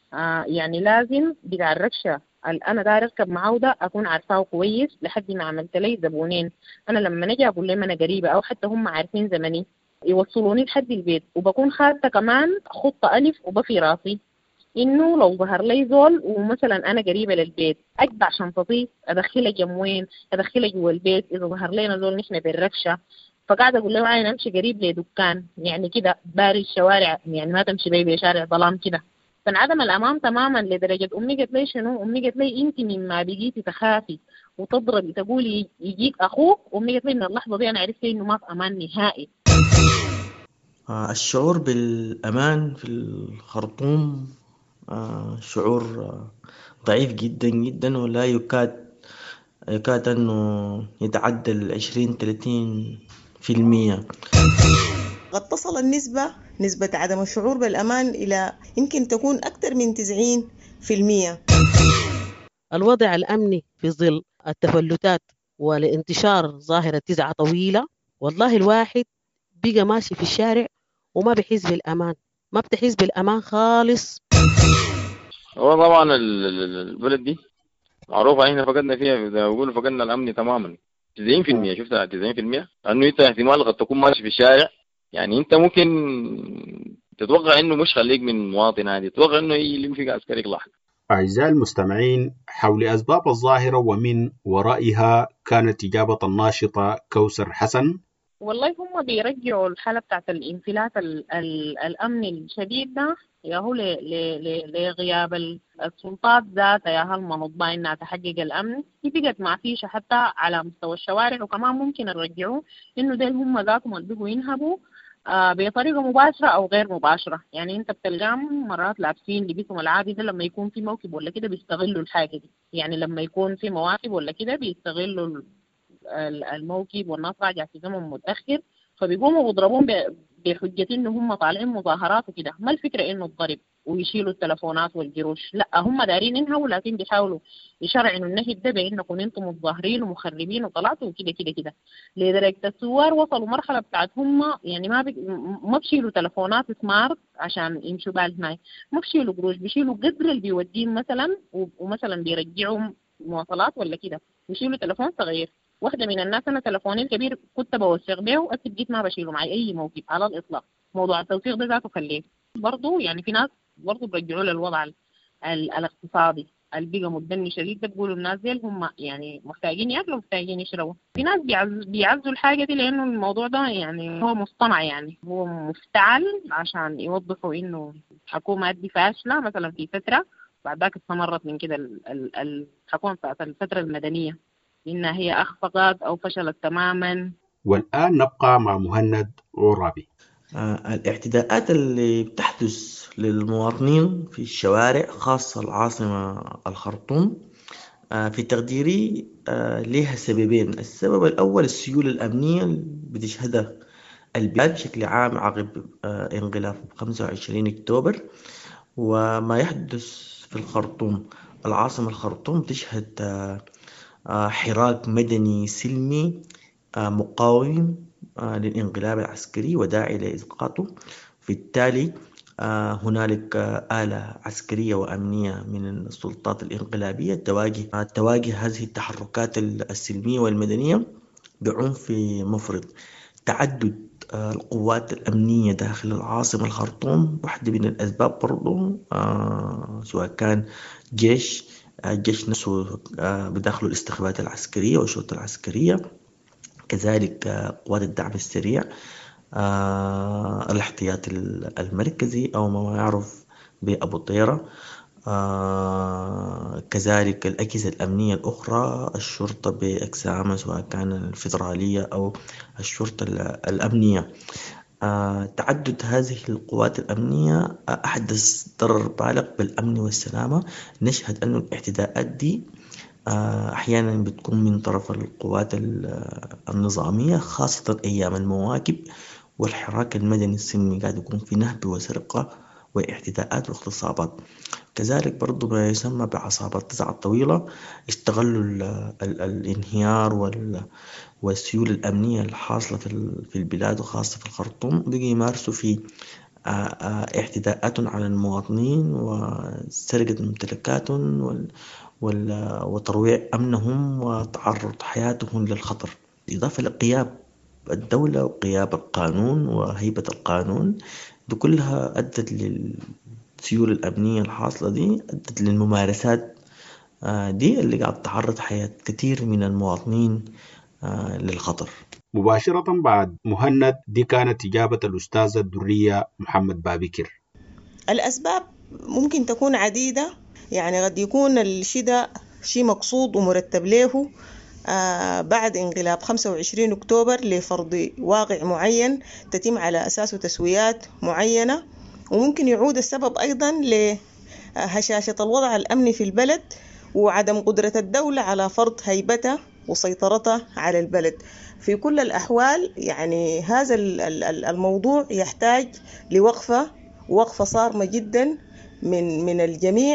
يعني لازم بتاع الركشة أنا داير أركب معاه ده أكون عارفاه كويس لحد ما عملت لي زبونين. أنا لما نجي أقول لهم أنا قريبة أو حتى هم عارفين زمني يوصلوني لحد البيت، وبكون خاطة كمان خطة ألف وبفي راسي إنه لو ظهر لي زول ومثلا أنا قريبة للبيت أجبع شنطتي أدخلها جموين أدخلها جوا البيت. إذا ظهر لنا زول نحن بالركشة فقاعدة أقول له أنا أمشي قريب لدكان، يعني كده باري الشوارع، يعني ما تمشي بي بشارع ظلام كده. فانعدم الأمان تماما لدرجة أمي قالت لي شنو؟ أمي قالت لي أنت مما بقيتي تخافي وتضربي تقولي يجيك أخوك. أمي قالت لي من اللحظة دي أنا عرفت إنه ما في أمان نهائي. الشعور بالأمان في الخرطوم شعور ضعيف جدا جدا، ولا يكاد أنه يتعدى 20-30%. قد تصل نسبة عدم الشعور بالأمان إلى يمكن تكون أكثر من 90%. الوضع الأمني في ظل التفلتات والانتشار ظاهرة تزعة طويلة، والله الواحد بقى ماشي في الشارع وما بيحس بالأمان، ما بتحس بالأمان خالص. هو طبعا البلد دي معروفة احنا فقدنا فيها، زي ما بيقولوا فقدنا الأمن تماما 90%. شفتها 90%، لأنه أنت احتمال قد تكون ماشي في الشارع، يعني انت ممكن تتوقع انه مش خليك من مواطن عادي، تتوقع انه يلم فيك عسكري لاحق. أعزائي المستمعين، حول أسباب الظاهرة ومن ورائها كانت إجابة الناشطة كوثر حسن. والله هم بيرجعوا الحالة بتاعت الانفلات الأمني الشديد ده ياهو لغياب السلطات ذاتها، يا هالمنظمة إنها تحقق الأمن. هي بقت معفيشة حتى على مستوى الشوارع، وكمان ممكن نرجعوا إنه ديل هم ذاتهم اللي بيقوا ينهبوا بطريقة مباشرة أو غير مباشرة. يعني أنت بتلقاهم مرات لابسين لبسهم العادي ده، لما يكون في موكب ولا كده بيستغلوا الحاجة دي. يعني لما يكون في مواكب ولا كده بيستغلوا الموكب والناس راجعة في زمن متأخر، فبيقوموا بيضربون بحجة إنه هم طالعين مظاهرات وكده. ما الفكرة إنه الضرب ويشيلوا التلفونات والجروش، لا هم دارين ينهوا، لكن بيحاولوا يشرعنوا النهب ده بإنكم أنتم متظاهرين ومخربين وطلعتوا وكده كده كده. لدرجة الثوار وصلوا مرحلة بتاعت هم يعني ما بيشيلوا تلفونات سمارت عشان يمشوا بالهناي، ما بيشيلوا قروش، بيشيلوا قدر اللي بيودين مثلا، ومثلا بيرجعوا مواصلات ولا كده بيشيلوا تلفون صغير. واحدة من الناس أنا تلفوني الكبير كنت بوثق به وأكيد جيت ما بشيله معي أي موقف على الإطلاق. موضوع التوثيق ده ذاته خليه برضو، يعني في ناس برضو برجعوا للوضع الاقتصادي، البيئة مدني شديد، بيقولوا الناس دي هم يعني محتاجين ياكلوا محتاجين يشربوا. في ناس بيعزوا الحاجة دي لأنه الموضوع ده يعني هو مصطنع، يعني هو مفتعل عشان يوضحوا إنه الحكومة دي فاشلة مثلا في فترة، بعد ذاك استمرت من كده الحكومة بتاعت الفترة المدنية إنها هي أخفقت أو فشلت تماما. والآن نبقى مع مهند عرابي. الاعتداءات اللي بتحدث للمواطنين في الشوارع خاصة العاصمة الخرطوم في تقديري لها سببين. السبب الأول السيولة الأمنية اللي بتشهدها البلاد بشكل عام عقب انقلاب 25 أكتوبر، وما يحدث في الخرطوم. العاصمة الخرطوم تشهد حراك مدني سلمي مقاوم للانقلاب العسكري وداعي لإسقاطه. بالتالي هنالك آلة عسكرية وأمنية من السلطات الانقلابية تواجه هذه التحركات السلمية والمدنية بعنف مفرط. تعدد القوات الأمنية داخل العاصمة الخرطوم واحدة من الأسباب برضو، سواء كان الجيش نفسه بداخله الاستخبارات العسكرية والشرطة العسكرية، كذلك قوات الدعم السريع، الاحتياط المركزي أو ما يعرف بأبو طيرة، كذلك الأجهزة الأمنية الأخرى، الشرطة بأقسامها سواء كان الفيدرالية أو الشرطة الأمنية. تعدد هذه القوات الأمنية أحدث ضرر بالغ بالأمن والسلامة. نشهد أن الاعتداءات دي أحيانا بتكون من طرف القوات النظامية، خاصة أيام المواكب والحراك المدني السلمي قاعد يكون في نهب وسرقة واعتداءات واغتصابات. كذلك برضو ما يسمى بعصابات التسعة الطويلة استغلوا الانهيار والسيولة الأمنية الحاصلة في البلاد وخاصة في الخرطوم، بقي يمارسوا في اعتداءات على المواطنين وسرقة ممتلكاتهم وترويع أمنهم وتعرض حياتهم للخطر، إضافة لغياب الدولة وغياب القانون وهيبة القانون. دي كلها أدت للسيولة الأمنية الحاصلة دي، أدت للممارسات دي اللي قاعد تعرض حياة كثير من المواطنين للخطر. مباشرة بعد مهند دي كانت إجابة الأستاذة الدرية محمد بابكر. الأسباب ممكن تكون عديدة، يعني قد يكون الشيء ده شيء مقصود ومرتب له بعد انقلاب 25 أكتوبر لفرض واقع معين تتم على أساسه تسويات معينة، وممكن يعود السبب أيضا لهشاشة الوضع الأمني في البلد وعدم قدرة الدولة على فرض هيبتها وسيطرتها على البلد. في كل الأحوال يعني هذا الموضوع يحتاج لوقفة صارمة جدا من الجميع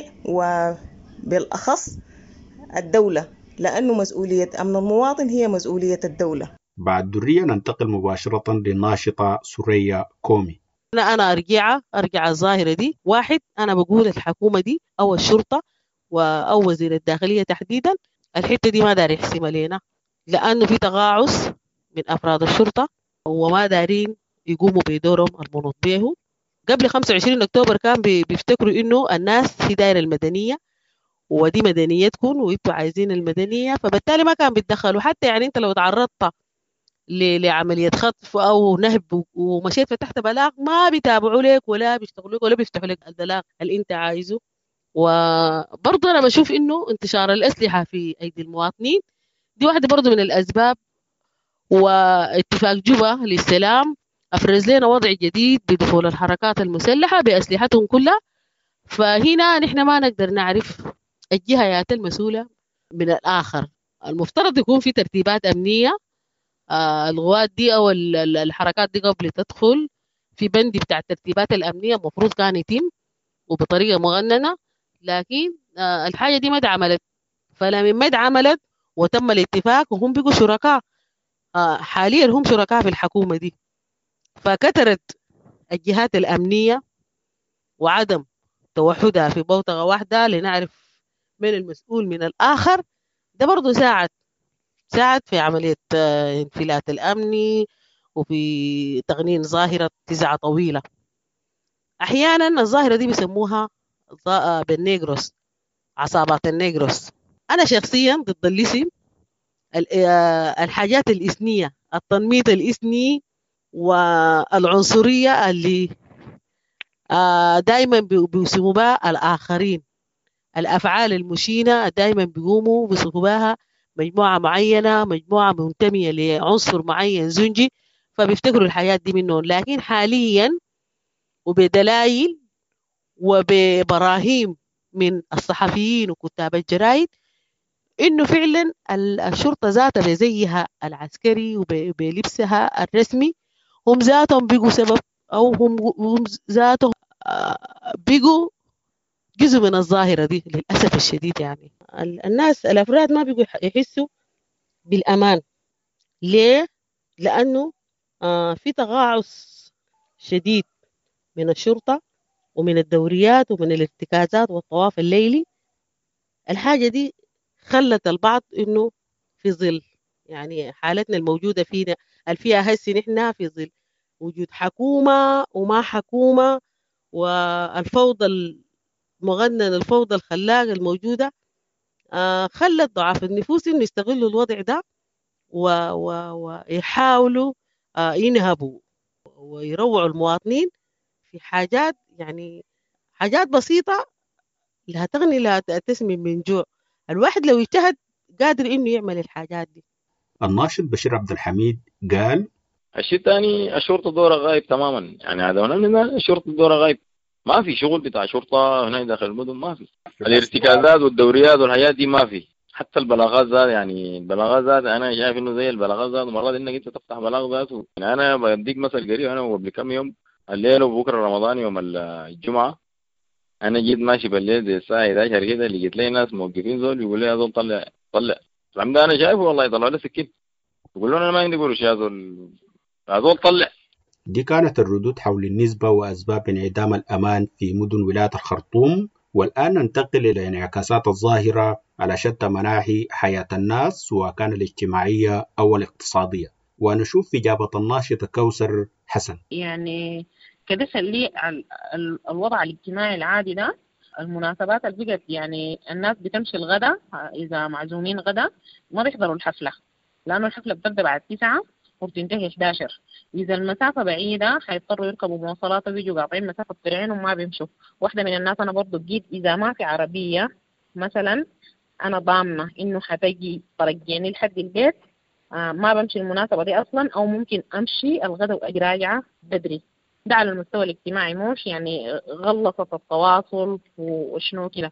وبالأخص الدولة، لأنه مسؤولية أمن المواطن هي مسؤولية الدولة. بعد درية ننتقل مباشرة للناشطة سوريا كومي. أنا أرجع الظاهرة دي. واحد، أنا بقول الحكومة دي أو الشرطة أو وزير الداخلية تحديدا الحتة دي ما دار يحسمها لنا، لأنه في تقاعس من أفراد الشرطة وما دارين يقوموا بدورهم المنوط به. قبل 25 أكتوبر كان بيفتكروا إنه الناس هي دايرة المدنية ودي مدنيتكم وإنتوا عايزين المدنية، فبالتالي ما كان بيتدخلوا. حتى يعني أنت لو تعرضت لعملية خطف أو نهب ومشيت فتحت بلاغ ما بيتابعوا لك ولا بيشتغلوا ولا بيفتحوا لك البلاغ اللي أنت عايزه. وبرضه أنا بشوف إنه انتشار الأسلحة في أيدي المواطنين دي واحدة برضه من الأسباب. واتفاق جوبا للسلام أفرز لنا وضع جديد بدخول الحركات المسلحة بأسلحتهم كلها. فهنا نحن ما نقدر نعرف الجهات المسؤولة من الآخر. المفترض يكون في ترتيبات أمنية، القوات دي أو الحركات دي قبل تدخل في بند بتاع الترتيبات الأمنية مفروض كان يتم وبطريقة مغننة، لكن الحاجة دي ما اتعملت. فلما ما اتعملت وتم الاتفاق وهم بيقوا شركاء، حاليا هم شركاء في الحكومة دي، فكترت الجهات الأمنية وعدم توحدها في بوتقة واحدة لنعرف من المسؤول من الآخر. ده برضو ساعد في عملية انفلات الأمني وفي تغنين ظاهرة تزعة طويلة. أحيانا الظاهرة دي بيسموها بالنيجروس، عصابات النيجروس. أنا شخصيا ضد الاسم، الحاجات الإثنية، التنميط الإثني والعنصرية اللي دايما بيوصفوا بها الآخرين، الأفعال المشينة دايما بيقوموا بيوصفوا بها مجموعة معينة، مجموعة منتمية لعنصر معين زنجي، فبيفتكروا الحياة دي منهم. لكن حاليا وبدلائل وببراهين من الصحفيين وكتاب الجرائد إنه فعلا الشرطة ذاتها بزيها العسكري وبلبسها الرسمي هم ذاتهم بيقوا سبب، أو هم ذاتهم بيقوا جزء من الظاهرة دي للأسف الشديد. يعني الناس الأفراد ما بيقوا يحسوا بالأمان. ليه؟ لأنه في تقاعس شديد من الشرطة ومن الدوريات ومن الارتكازات والطواف الليلي. الحاجة دي خلت البعض إنه في ظل يعني حالتنا الموجودة فينا الفيها هسي نحن في ظل وجود حكومة وما حكومة، والفوضى المغنن الفوضى الخلاقة الموجودة خلت ضعاف النفوس إنه يستغلوا الوضع ده ويحاولوا ينهبوا ويروعوا المواطنين في حاجات، يعني حاجات بسيطة لا تغني لا تسمن من جوع. الواحد لو اجتهد قادر إنه يعمل الحاجات دي. الناشط بشير عبد الحميد قال الشيء الثاني الشرطة دورها غايب تماما. يعني هذا الشرطة دورها غايب، ما في شغل بتاع شرطة هنا داخل المدن، ما في الارتكازات والدوريات والحاجات دي ما في. حتى البلاغات ذات، يعني البلاغات ذات انا شايف انه زي البلاغات ذات مرات انك انت تفتح بلاغ ذاته. يعني انا بديك مثل قريب، انا قبل كم يوم الليل وبكره رمضان يوم الجمعه انا جيت ماشي بالليل زي الساعه 11 كده، لقيت لي ناس موقفين زول يقول لي يا زول طلع العمد. انا شايفه والله يطلعوا لي سكين، يقول له انا ما عندي قروش يا زول طلع. دي كانت الردود حول النسبة وأسباب انعدام الأمان في مدن ولاية الخرطوم. والآن ننتقل إلى انعكاسات الظاهرة على شتى مناحي حياة الناس، سواء كان الاجتماعية أو الاقتصادية، ونشوف إجابة الناشطة كوثر حسن. يعني كده خليه الوضع الاجتماعي العادي ده، المناسبات اللي بقت يعني الناس بتمشي الغدا، إذا معزومين غدا ما بيحضروا الحفلة، لأنه الحفلة بتبدأ بعد 9 وبتنتهي 11. إذا المسافة بعيدة حيضطروا يركبوا مواصلات وبيجوا قاطعين مسافة طلعين وما بيمشوا. واحدة من الناس أنا برضو جيت إذا ما في عربية مثلا أنا ضامنة إنه حتجي ترجعني لحد البيت، ما بمشي المناسبة دي أصلا، أو ممكن أمشي الغدا وأجي راجعة بدري. ده على المستوى الاجتماعي، مش يعني غلصت التواصل وشنو كده.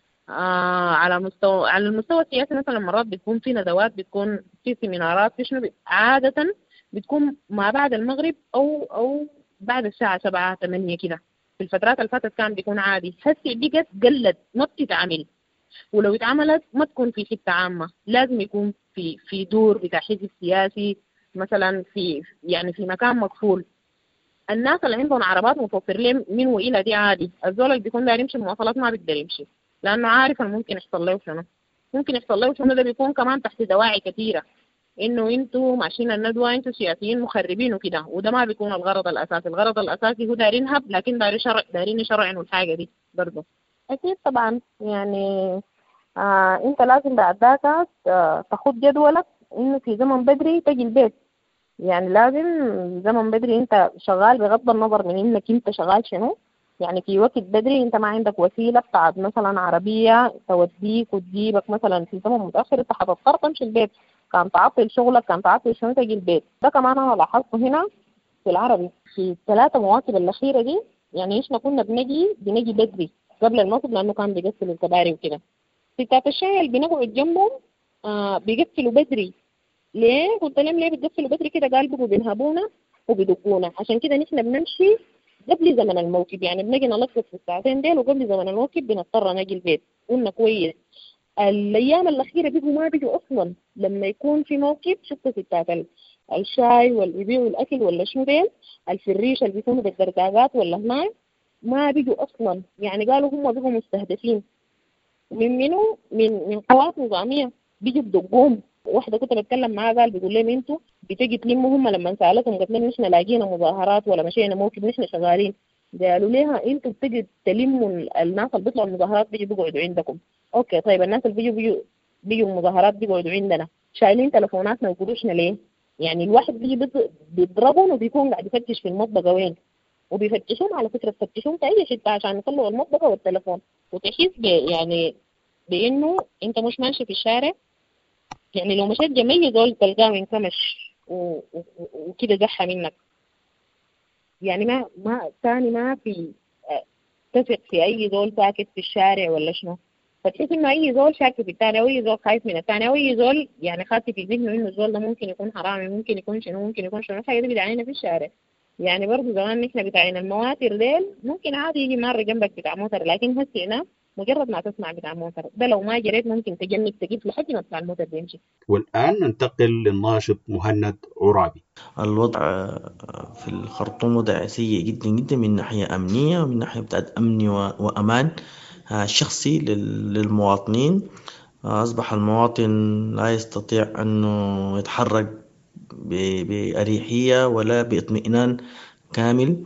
على المستوى السياسي مثلا مرات بتكون في ندوات، بتكون في سيمينارات، في شنو عادة بتكون ما بعد المغرب أو بعد الساعة 7-8 كده. في الفترات اللي فاتت كان بيكون عادي، هسي بقت قلت ما بتتعمل، ولو اتعملت ما تكون في حتة عامة، لازم يكون في دور بتاع حزب سياسي مثلا، في مكان مقفول. الناس اللي عندهم عربات متوفر لهم من وإلى دي عادي، الزول اللي بيكون داير يمشي المواصلات ما بيقدر يمشي لأنه عارف إنه ممكن يحصل له شنو. ده بيكون كمان تحت دواعي كثيرة، إنه أنتوا ماشيين الندوة، أنتوا سياسيين مخربين وكده، وده ما بيكون الغرض الأساسي. الغرض الأساسي هو دايرين هب، لكن دايرين يشرعنوا الحاجة دي برضه. أكيد طبعا يعني أنت لازم بعد ذاك تاخد جدولك إنه في زمن بدري تجي البيت. يعني لازم زمن بدري انت شغال، بغض النظر من انك انت شغال شنو، يعني في وقت بدري انت ما عندك وسيلة بتاعت مثلا عربية توديك وتجيبك مثلا في زمن متأخر، انت حتضطر تمشي البيت، كان تعطل شغلك، كان تعطل شنو، تجي البيت. ده كمان انا لاحظته هنا في العربي في ال3 مواكب الأخيرة دي. يعني احنا كنا بنجي بدري قبل الموكب لأنه كان بيقفلوا الكباري وكده. ستات الشاي اللي بنقعد جنبهم بيقفلوا بدري. ليه؟ قلت لهم ليه بتقفلوا بدري كده؟ قال بقوا بينهبونا وبيدقونا، عشان كده نحن بنمشي قبل زمن الموكب، يعني بنجي نلقط في الساعتين ديل، وقبل زمن الموكب بنضطر نجي البيت. قلنا كويس. الأيام الأخيرة بيجوا ما بيجوا أصلا. لما يكون في موكب شفتوا ستات الشاي واللي يبيعوا الأكل ولا شنو ديل، الفريش اللي بيكونوا بالدرداقات ولا هناك ما بيجوا أصلا. يعني قالوا هم بيجوا مستهدفين من قوات نظامية بيجوا بدقوم. واحدة كنت بتكلم معها قال بيقول لهم انتوا بتجي تلموا، هم لما سألتهم قلت لهم نحن لاقينا مظاهرات ولا مشينا موكب نحن شغالين. قالوا لها انتوا بتجي تلموا الناس اللي بيطلعوا المظاهرات بيجي بيقعدوا عندكم. اوكي طيب الناس اللي بيجوا مظاهرات بيقعدوا عندنا شايلين تلفوناتنا وقروشنا ليه؟ يعني الواحد بيجي بيضربهم وبيكون قاعد يفتش في المطبخة وين؟ وبيفتشون على فكرة يفتشون في أي حتة عشان يطلعوا المطبخة والتلفون، وتحس يعني بإنه أنت مش ماشي في الشارع. يعني لو مشيت جميع دول تلقاه انكمش وكده زحة منك. يعني ما تاني ما في تثق في أي زول ساكت في الشارع ولا شنو، فتحس إنه أي زول شاك في الثاني أو أي زول خايف من الثاني أو أي زول يعني خاطف في ذهنه إنه الزول ده ممكن يكون حرامي، ممكن يكون شنو، ممكن يكون شنو. الحاجة دي بتعانينا في الشارع. يعني برضه زمان نحن بتاعين المواتر ديل ممكن عادي يجي مرة جنبك بتاع موتر، لكن هسه هنا مجرد ما تسمع بتاع موتر ده لو ما جريت ممكن تجنب تجيب لحد ما بتاع الموتر بيمشي. والآن ننتقل للناشط مهند عرابي. الوضع في الخرطوم وضع سيء جدا جدا من ناحية أمنية ومن ناحية بتاعت أمن وأمان شخصي للمواطنين. أصبح المواطن لا يستطيع أنه يتحرك بأريحية ولا باطمئنان كامل.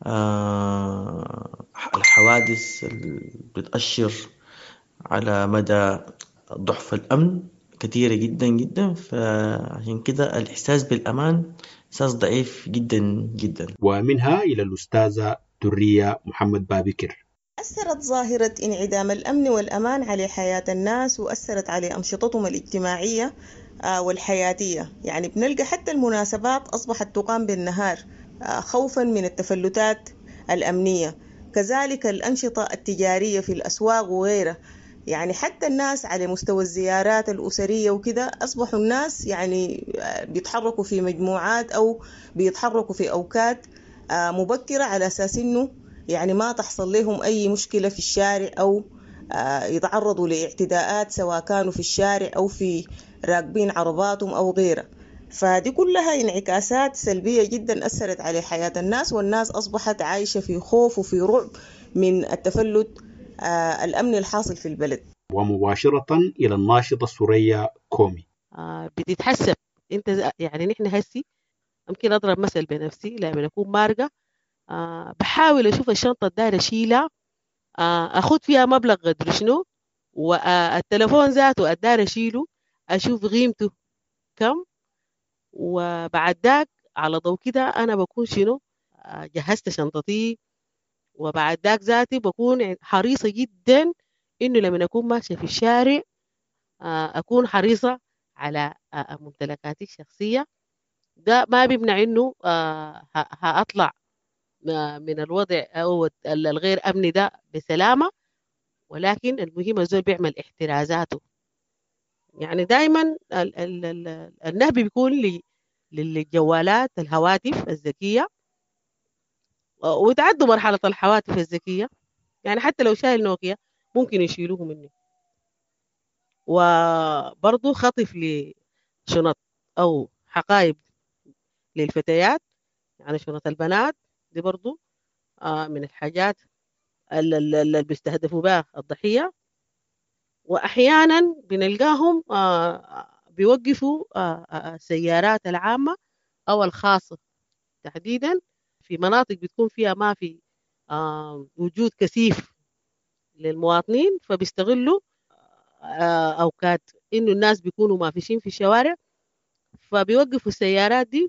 الحوادث بتأشر على مدى ضعف الأمن كثيرة جدا جدا، فعشان كده الإحساس بالأمان إحساس ضعيف جدا جدا. ومنها إلى الأستاذة درية محمد بابكر. أثرت ظاهرة انعدام الأمن والأمان على حياة الناس وأثرت على أنشطتهم الاجتماعية والحياتية. يعني بنلقى حتى المناسبات أصبحت تقام بالنهار خوفا من التفلتات الأمنية، كذلك الأنشطة التجارية في الأسواق وغيرها. يعني حتى الناس على مستوى الزيارات الأسرية وكده أصبحوا الناس يعني بيتحركوا في مجموعات أو بيتحركوا في أوقات مبكرة على أساس إنه يعني ما تحصل لهم أي مشكلة في الشارع أو يتعرضوا لاعتداءات سواء كانوا في الشارع أو في راكبين عرباتهم أو غيرها. فدي كلها انعكاسات سلبية جدا أثرت على حياة الناس، والناس أصبحت عايشة في خوف وفي رعب من التفلت الأمن الحاصل في البلد. ومباشرة إلى الناشطة سوريا كومي. بتتحسب انت يعني نحن هسي ممكن اضرب مثل بنفسي لما اكون مارقه بحاول اشوف الشنطه الدايره اشيلها اخذ فيها مبلغ قدر شنو، والتليفون ذاته الدايره اشيله اشوف قيمته كم، وبعد ذاك على ضوء كده انا بكون شنو جهزت شنطتي. وبعد ذاك ذاتي بكون حريصه جدا انه لما اكون ماشيه في الشارع اكون حريصه على ممتلكاتي الشخصيه. ده ما بيمنع انه هاطلع من الوضع او الغير امني ده بسلامه، ولكن المهم الزول بيعمل احترازاته. يعني دائما النهب بيكون للجوالات الهواتف الذكيه، وتعدوا مرحله الهواتف الذكيه يعني حتى لو شايل نوكيا ممكن يشيلوه مني. وبرضو خطف لشنط او حقائب للفتيات، يعني شنط البنات دي برضو من الحاجات اللي بيستهدفوا بها الضحية. وأحيانا بنلقاهم بيوقفوا السيارات العامة أو الخاصة تحديدا في مناطق بتكون فيها ما في وجود كثيف للمواطنين، فبيستغلوا أوقات إنه الناس بيكونوا مافشين في الشوارع، فبيوقفوا السيارات دي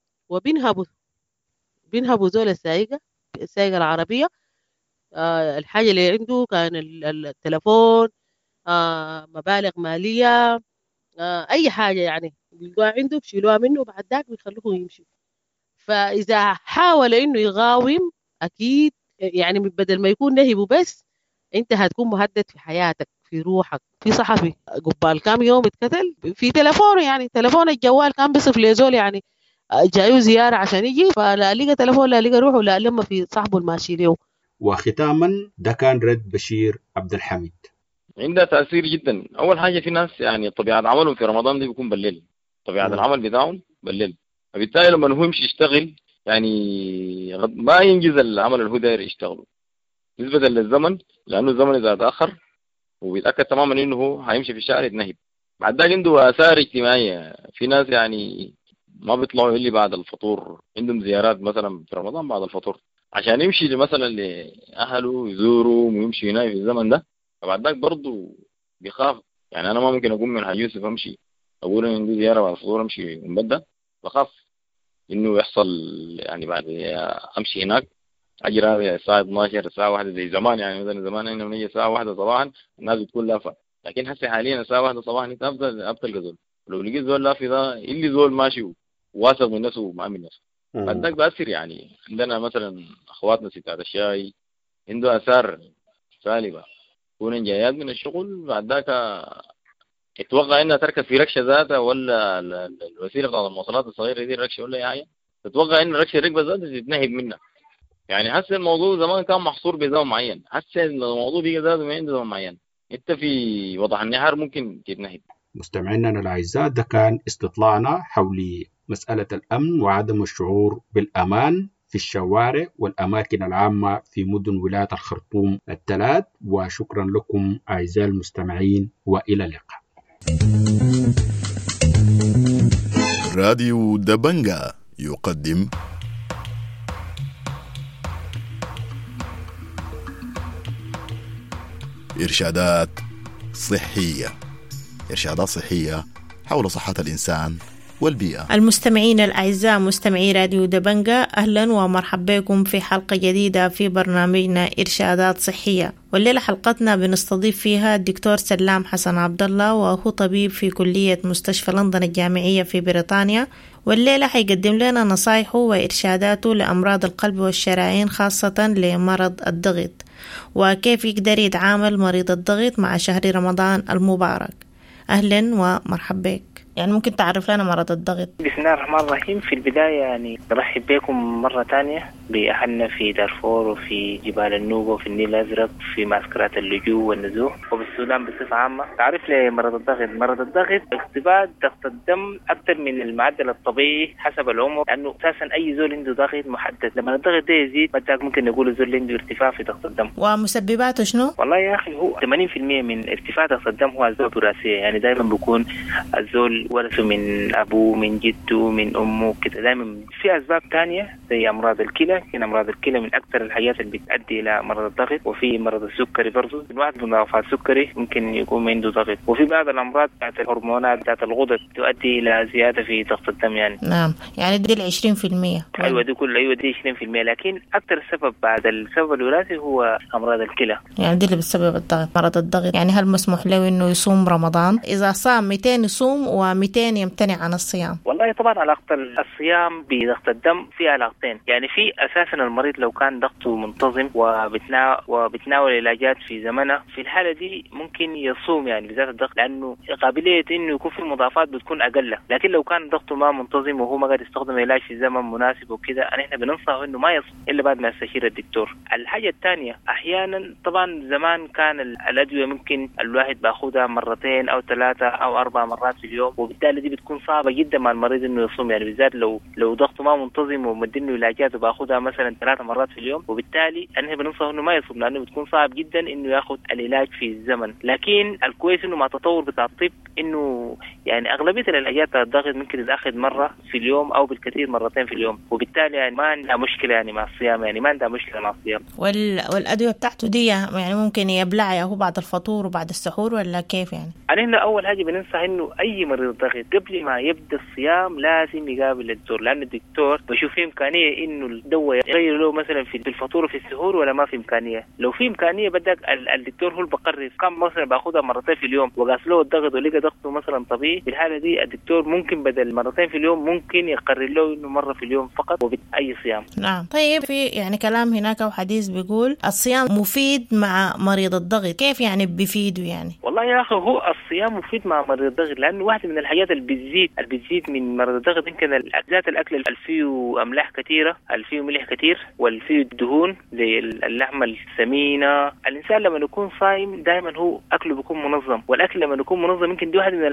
وبينهبوا زول السائقة العربية الحاجة اللي عنده كان التلفون مبالغ مالية أي حاجة يعني بيلقوها عنده بشيلوها منه وبعد ذاك بيخلوه يمشي. فإذا حاول إنه يقاوم أكيد يعني بدل ما يكون نهبه بس أنت هتكون مهدد في حياتك في روحك. في صحفي قبال كام يوم اتقتل في تلفونه، يعني تلفون الجوال كان بيصف لزول يعني جايو زيارة عشان يجي، فلا لقى تلفون لا لقى روحه لا لما في صاحبه الماشي له. وختاما ده كان رد بشير عبد الحميد. عندها تأثير جدا. أول حاجة في ناس يعني طبيعة عملهم في رمضان دي بيكون بالليل، طبيعة العمل بتاعهم بالليل، فبالتالي لما هو يمشي يشتغل يعني ما ينجز العمل اللي هو داير يشتغله نسبة للزمن، لأنه الزمن إذا تأخر وبيتأكد تماما إنه هو هيمشي في الشارع يتنهب. بعد ذلك عنده آثار اجتماعية. في ناس يعني ما بيطلعوا إلا بعد الفطور، عندهم زيارات مثلا في رمضان بعد الفطور عشان يمشي مثلا لأهله يزوروا ويمشي هنا في الزمن ده، فبعد ذاك برضه بيخاف. يعني أنا ما ممكن أقوم من حاج يوسف أمشي أقول إن عندي زيارة بعد الفطور أمشي من بدة، بخاف إنه يحصل يعني بعد أمشي هناك أجري هذه الساعة 12 الساعة 1 زي زمان. يعني مثلا زمان إحنا بنيجي الساعة 1 صباحا الناس بتكون لافة، لكن هسه حاليا الساعة 1 صباحا أنت أبطل زول، ولو لقيت زول لافي ده اللي زول ماشي واثق من نفسه وما من نفسه فذاك بأثر. يعني عندنا مثلا أخواتنا ستات الشاي عنده آثار سالبة، يكون جايات من الشغل بعد ذاك تتوقع انها تركب في ركشه ذاتها ولا الوسيله بتاعت المواصلات الصغيره دي الركشه ولا اي حاجه، تتوقع ان الركشه ركبه ذاتها تتنهب منها. يعني حتى الموضوع زمان كان محصور بزمن معين، حتى الموضوع بقى ذاته ما عنده زمن معين، انت في وضع النهار ممكن تتنهب. مستمعينا الاعزاء، ده كان استطلاعنا حول مساله الامن وعدم الشعور بالامان في الشوارع والأماكن العامة في مدن ولاية الخرطوم الثلاث. وشكرا لكم أعزائي المستمعين وإلى اللقاء. راديو دبنجا يقدم إرشادات صحية حول صحة الإنسان والبيئة. المستمعين الأعزاء مستمعي راديو دبنجا، أهلا ومرحبا بكم في حلقة جديدة في برنامجنا إرشادات صحية. والليلة حلقتنا بنستضيف فيها الدكتور سلام حسن عبد الله، وهو طبيب في كلية مستشفى لندن الجامعية في بريطانيا. والليلة حيقدم لنا نصايحه وإرشاداته لأمراض القلب والشرايين، خاصة لمرض الضغط، وكيف يقدر يتعامل مريض الضغط مع شهر رمضان المبارك. أهلا ومرحبا بك. يعني ممكن تعرف لنا مرض الضغط؟ بسم الله الرحمن الرحيم. في البداية يعني نرحب بكم مرة تانية بأهلنا في دارفور وفي جبال النوبة وفي النيل الأزرق في معسكرات اللجوء والنزوح وبالسودان بصفة عامة. تعرف لي مرض الضغط؟ مرض الضغط ارتفاع ضغط الدم أكثر من المعدل الطبيعي حسب العمر، لأنه أساسا أي زول عنده ضغط محدد. لما الضغط ده يزيد بدك ممكن نقول الزول عنده ارتفاع في ضغط الدم. ومسبباته شنو؟ والله يا أخي هو 80% من ارتفاع ضغط الدم هو أسباب وراثية، يعني دائما بيكون الزول ورثه من أبوه من جده من أمه كده. دائما في أسباب تانية زي أمراض الكلى، يعني أمراض الكلى من أكثر الحاجات اللي بتؤدي إلى مرض الضغط. وفي مرض السكري برضو، الواحد من مضاعفات السكري ممكن يكون عنده ضغط. وفي بعض الأمراض بتاعت الهرمونات بتاعت الغدد تؤدي إلى زيادة في ضغط الدم. يعني نعم، يعني دي 20%. أيوة دي كل دي 20%، لكن أكثر سبب بعد السبب الوراثي هو أمراض الكلى، يعني دي اللي بتسبب الضغط. مرض الضغط يعني هل مسموح له إنه يصوم رمضان؟ إذا صام 200 يصوم و200 يمتنع عن الصيام. والله طبعا علاقة الصيام بضغط الدم في علاقتين. يعني في أساسا المريض لو كان ضغطه منتظم وبتناول علاجات في زمنها، في الحالة دي ممكن يصوم يعني بذات الضغط، لأنه قابلية إنه يكون في مضاعفات بتكون أقل. لكن لو كان ضغطه ما منتظم وهو ما قاعد يستخدم علاج في زمن مناسب وكده، إحنا بننصحه إنه ما يصوم إلا بعد ما يستشير الدكتور. الحاجة الثانية أحيانا طبعا زمان كان الأدوية ممكن الواحد باخدها 2 أو 3 أو 4 مرات في اليوم، وبالتالي دي بتكون صعبة جدا مع المريض إنه يصوم. يعني بالذات لو ضغطه ما منتظم ومدينه علاجات وباخدها مثلا 3 مرات في اليوم، وبالتالي أنا بننصح إنه ما يصوم، لأنه بتكون صعب جدا إنه ياخد العلاج في الزمن. لكن الكويس إنه مع تطور بتاع الطب إنه يعني أغلبية العلاجات بتاع الضغط ممكن تتأخذ مرة في اليوم أو بالكثير 2 في اليوم، وبالتالي يعني ما عندها مشكلة يعني مع الصيام، يعني ما عندها مشكلة مع الصيام. والأدوية بتاعته دي يعني ممكن يبلعها هو بعد الفطور وبعد السحور ولا كيف يعني؟ علينا أول حاجة بننصح إنه أي مريض ضغط قبل ما يبدأ الصيام لازم يقابل الدكتور، لأن الدكتور بشوف في إمكانية إنه الدواء يغير له مثلا في الفطور وفي السحور ولا ما في إمكانية. لو في إمكانية بدك الدكتور هو اللي بقرر كم مثلا باخدها 2 في اليوم وقاس له الضغط ولقى ضغطه مثلا طبيعي، في الحالة دي الدكتور ممكن بدل 2 في اليوم ممكن يقرر له إنه 1 في اليوم فقط وبأي صيام. نعم. طيب في يعني كلام هناك وحديث بيقول الصيام مفيد مع مريض الضغط، كيف يعني بيفيده يعني؟ والله يا أخي هو الصيام مفيد مع مريض الضغط، لأنه واحدة من الحاجات اللي بتزيد من مرض الضغط يمكن ذات الأكل اللي فيه أملاح كثيرة، اللي فيه ملح كثير، واللي فيه دهون زي اللحمة السمينة. الإنسان لما يكون صايم دائما هو أكله بيكون منظم، والأكل لما يكون منظم يمكن دي واحدة من العوامل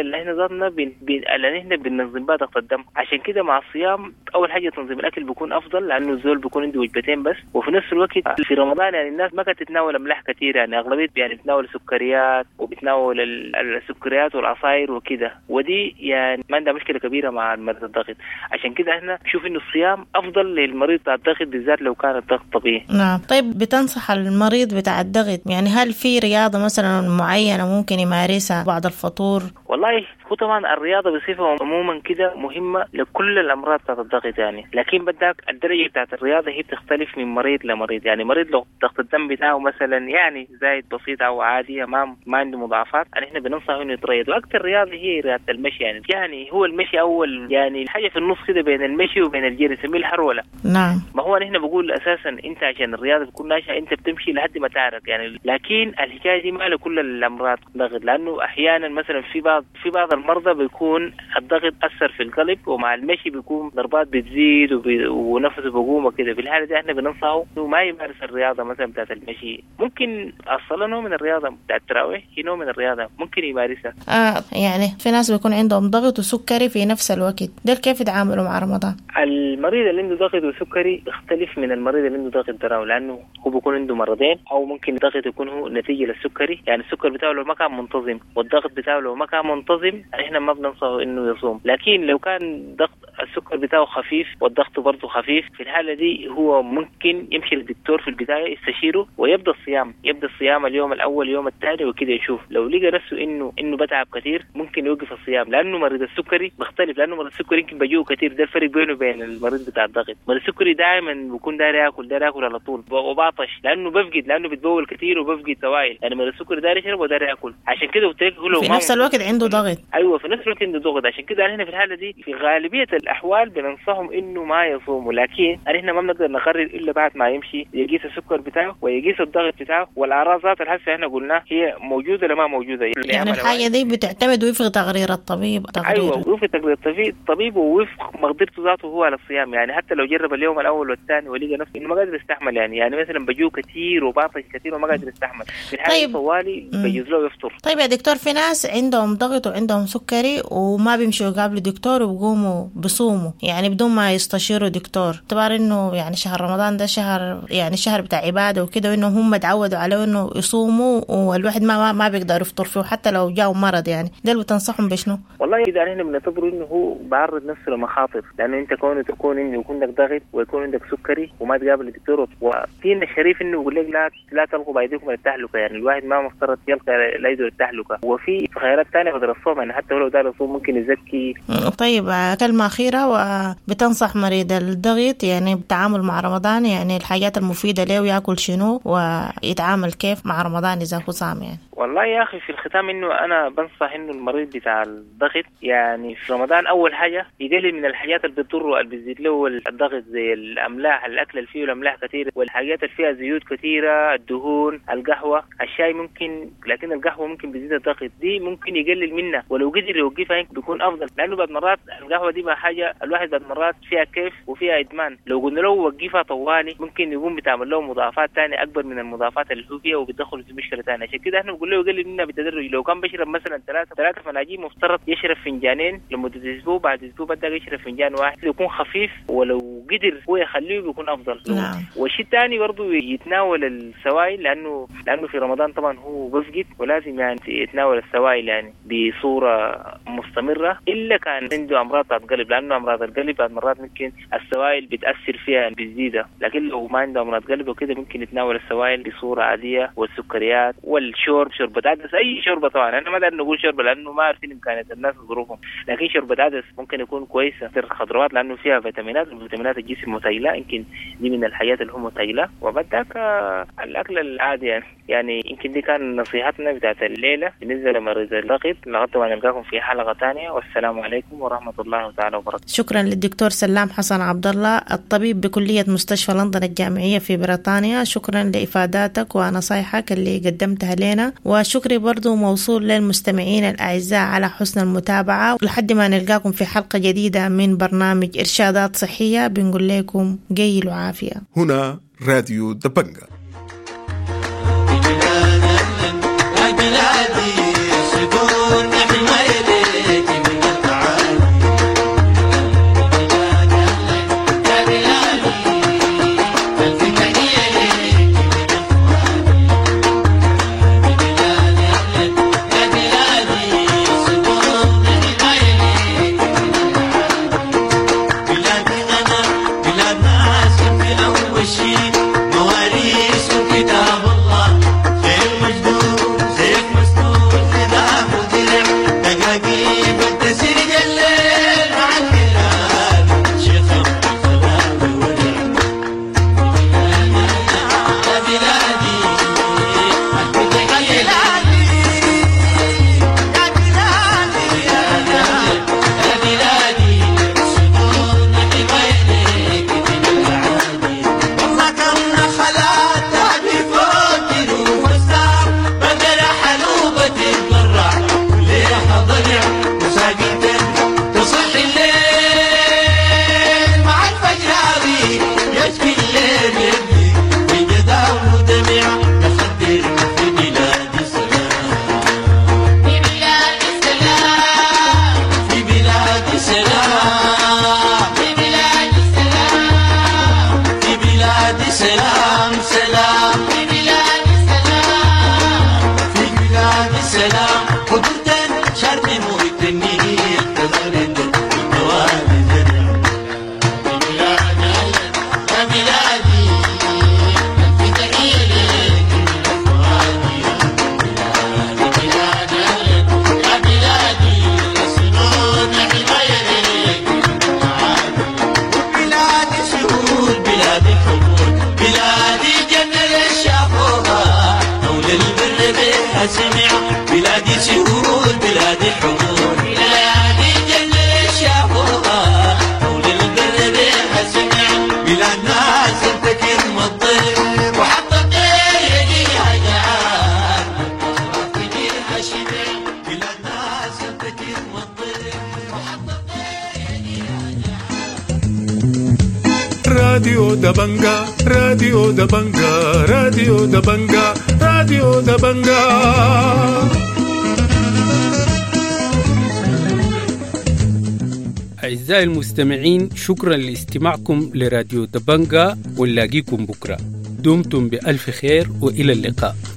اللي احنا ذاتنا لان احنا بننظم بها ضغط الدم. عشان كده مع الصيام اول حاجه تنظيم الاكل بيكون افضل، لانه الزول بيكون عنده وجبتين بس. وفي نفس الوقت في رمضان يعني الناس ما كانت تتناول املاح كثير، يعني اغلبيه يعني بتناول سكريات وبتناول السكريات والعصاير وكده، ودي يعني ما عندها مشكله كبيره مع مريض الضغط. عشان كده احنا نشوف انه الصيام افضل للمريض بتاع الضغط بالذات لو كان الضغط طبيعي. نعم. طيب بتنصح المريض بتاع الضغط يعني هل في رياضه مثلا معينه ممكن يمارسها بعد الفطور؟ والله هو طبعا الرياضه بصفه عموما كده مهمه لكل الامراض بتاعت الضغط يعني، لكن بدك الدرجه بتاعت الرياضه هي بتختلف من مريض لمريض. يعني مريض لو ضغط الدم بتاعه مثلا يعني زايد بسيط او عادي ما عنده مضاعفات، يعني احنا بننصح انه يتريض. واكثر رياضه هي رياضه المشي، يعني هو المشي اول يعني حاجه في النص كده بين المشي وبين الجري، نسميه الحروله. نعم. ما هو نحن بقول اساسا انت عشان الرياضه تكون ناجحه انت بتمشي لحد ما تعرق يعني، لكن الحكايه دي ما لكل الامراض ضغط، لانه احيانا مثلا في بعض المرضى بيكون الضغط اثر في القلب، ومع المشي بيكون ضربات بتزيد ونفسه بيقوم كده. في الحاله دي احنا بننصحه انه ما يمارس الرياضه مثلا بتاعت المشي. ممكن اصلا نوع من الرياضه بتاعت التراويح هي نوع من الرياضه ممكن يمارسها. يعني في ناس بيكون عندهم ضغط وسكري في نفس الوقت، ده كيف يتعاملوا مع رمضان؟ المريض اللي عنده ضغط وسكري يختلف من المريض اللي عنده ضغط تراوي، لانه هو بيكون عنده مرضين، او ممكن الضغط يكون هو نتيجه للسكري، يعني السكر بتاعه لو ما كان منتظم والضغط بتاعه لو ما كان منتظم احنا ما بننصحه انه يصوم. لكن لو كان ضغط السكر بتاعه خفيف والضغط برضه خفيف، في الحاله دي هو ممكن يمشي للدكتور في البدايه يستشيره ويبدا الصيام اليوم الاول اليوم الثاني وكده، يشوف لو لقى نفسه انه بتعب كثير ممكن يوقف الصيام، لانه مريض السكري بيختلف، لانه مريض السكري يمكن بيجوه كثير. ده الفرق بينه وبين المريض بتاع الضغط. مريض السكري دائما بيكون داير ياكل على طول وبعطش، لانه بتبول كثير وبفقد سوائل، يعني مريض السكري داير يشرب وداير ياكل. عشان كده قلت لك في نفس الوقت عنده ضغط. ايوه في نفس الوقت عنده ضغط. عشان كده احنا في الحاله دي في غالبيه الاحوال بننصحهم انه ما يصوموا، لكن احنا ما بنقدر نقرر الا بعد ما يمشي يقيس السكر بتاعه ويقيس الضغط بتاعه، والاعراض ذات الحسه احنا قلنا هي موجوده ولا ما موجوده. يعني الحاجه دي بتعتمد وفق تقرير الطبيب. ايوه وفق تقرير الطبيب ووفق مقدرته ذاته هو على الصيام. يعني حتى لو جرب اليوم الاول والثاني ولقى نفسه انه ما قادر يستحمل، يعني مثلا بجوع كثير وبعطش كثير وما قادر يستحمل، في الحاله طوالي بيجوز له يفطر. طيب يا دكتور، في ناس عندهم ضغط وعندهم سكري وما بيمشوا يقابلوا دكتور وبيقوموا بصوموا يعني بدون ما يستشيروا دكتور، اعتبار انه يعني شهر رمضان ده شهر بتاع عباده وكده، وانه هم تعودوا على انه يصوموا والواحد ما بيقدر يفطر فيه حتى لو جاء مرض. يعني ده اللي بتنصحهم بشنو؟ والله اذا احنا بنعتبر انه هو بعرض نفسه لمخاطر، لانه انت يكون عندك ضغط ويكون عندك سكري وما تقابل الدكتور، وفينا الشريف انه يقول لك لا تلقوا بايديكم للتهلكه، يعني الواحد ما مفترض يلقى ايده للتهلكه. وفي خيارات ثانيه بدل الصوم، يعني حتى لو دار الصوم ممكن يزكي. طيب كلمه اخيره، وبتنصح مريض الضغط يعني بالتعامل مع رمضان، يعني الحاجات المفيده له ياكل شنو ويتعامل كيف مع رمضان اذا هو صام؟ يعني والله يا اخي في الختام انه انا بنصح انه المريض بتاع الضغط يعني في رمضان اول حاجه يقلل من الحاجات اللي بتضره اللي بتزيد له الضغط، زي الاملاح، الاكل اللي فيه الاملاح كثيره، والحاجات اللي فيها زيوت كثيره، الدهون، القهوه، الشاي ممكن، لكن القهوه ممكن بتزيد الضغط، دي ممكن يقلل منها، ولو قدر يوقفها بيكون افضل، لانه بعد مرات القهوه دي ما حاجه الواحد بعد مرات فيها كيف وفيها ادمان، لو قلنا له وقفها طوالي ممكن يقوم بتعمل له مضاعفات ثانيه اكبر من المضاعفات اللي هو فيها وبتدخل في مشكله ثانيه. عشان كده احنا بنقول له يقلل منها بالتدرج. لو كان بيشرب مثلا ثلاثه فناجين مفترض يشرب فنجانين لمده اسبوع، بعد اسبوع بدأ يشرب فنجان واحد، يكون خفيف، ولو قدر هو يخليه بيكون افضل. والشيء الثاني برضه يتناول السوائل، لانه في رمضان طبعا هو بفقد، ولازم يعني يتناول السوائل يعني بصوره مستمره، الا كان عنده امراض قلب، لانه امراض القلب بعد مرات ممكن السوائل بتاثر فيها بزياده، لكن لو ما عنده امراض قلب وكده ممكن يتناول السوائل بصوره عاديه، والسكريات شوربه عدس، اي شوربه طبعا. انا ما داري نقول شوربه لانه ما عارفين امكانيات الناس وظروفهم، لكن شوربه عدس ممكن يكون كويسه، الخضروات لانه فيها فيتامينات، وفيتامينات الجسم متيله، يمكن دي من الحاجات اللي هم متيله. وبدك الاكل العادي يعني يمكن دي كان نصيحتنا بتاعت الليله بالنسبه لمريض الضغط. لغايه ما نلقاكم في حلقه ثانيه، والسلام عليكم ورحمه الله تعالى وبركاته. شكرا للدكتور سلام حسن عبد الله، الطبيب بكليه مستشفى لندن الجامعيه في بريطانيا. شكرا لافاداتك ونصايحك اللي قدمتها لنا، وشكري برضو موصول للمستمعين الاعزاء على حسن المتابعه. لحد ما نلقاكم في حلقه جديده من برنامج ارشادات صحيه، بنقول لكم جيل وعافيه. هنا راديو دبنجة. بلادي الشكور نحن راديو دبنجا راديو دبنجا راديو دبنجا راديو دبنجا. أعزائي المستمعين، شكرا لاستماعكم لراديو دبنجا، ونلاقيكم بكرة. دمتم بألف خير وإلى اللقاء.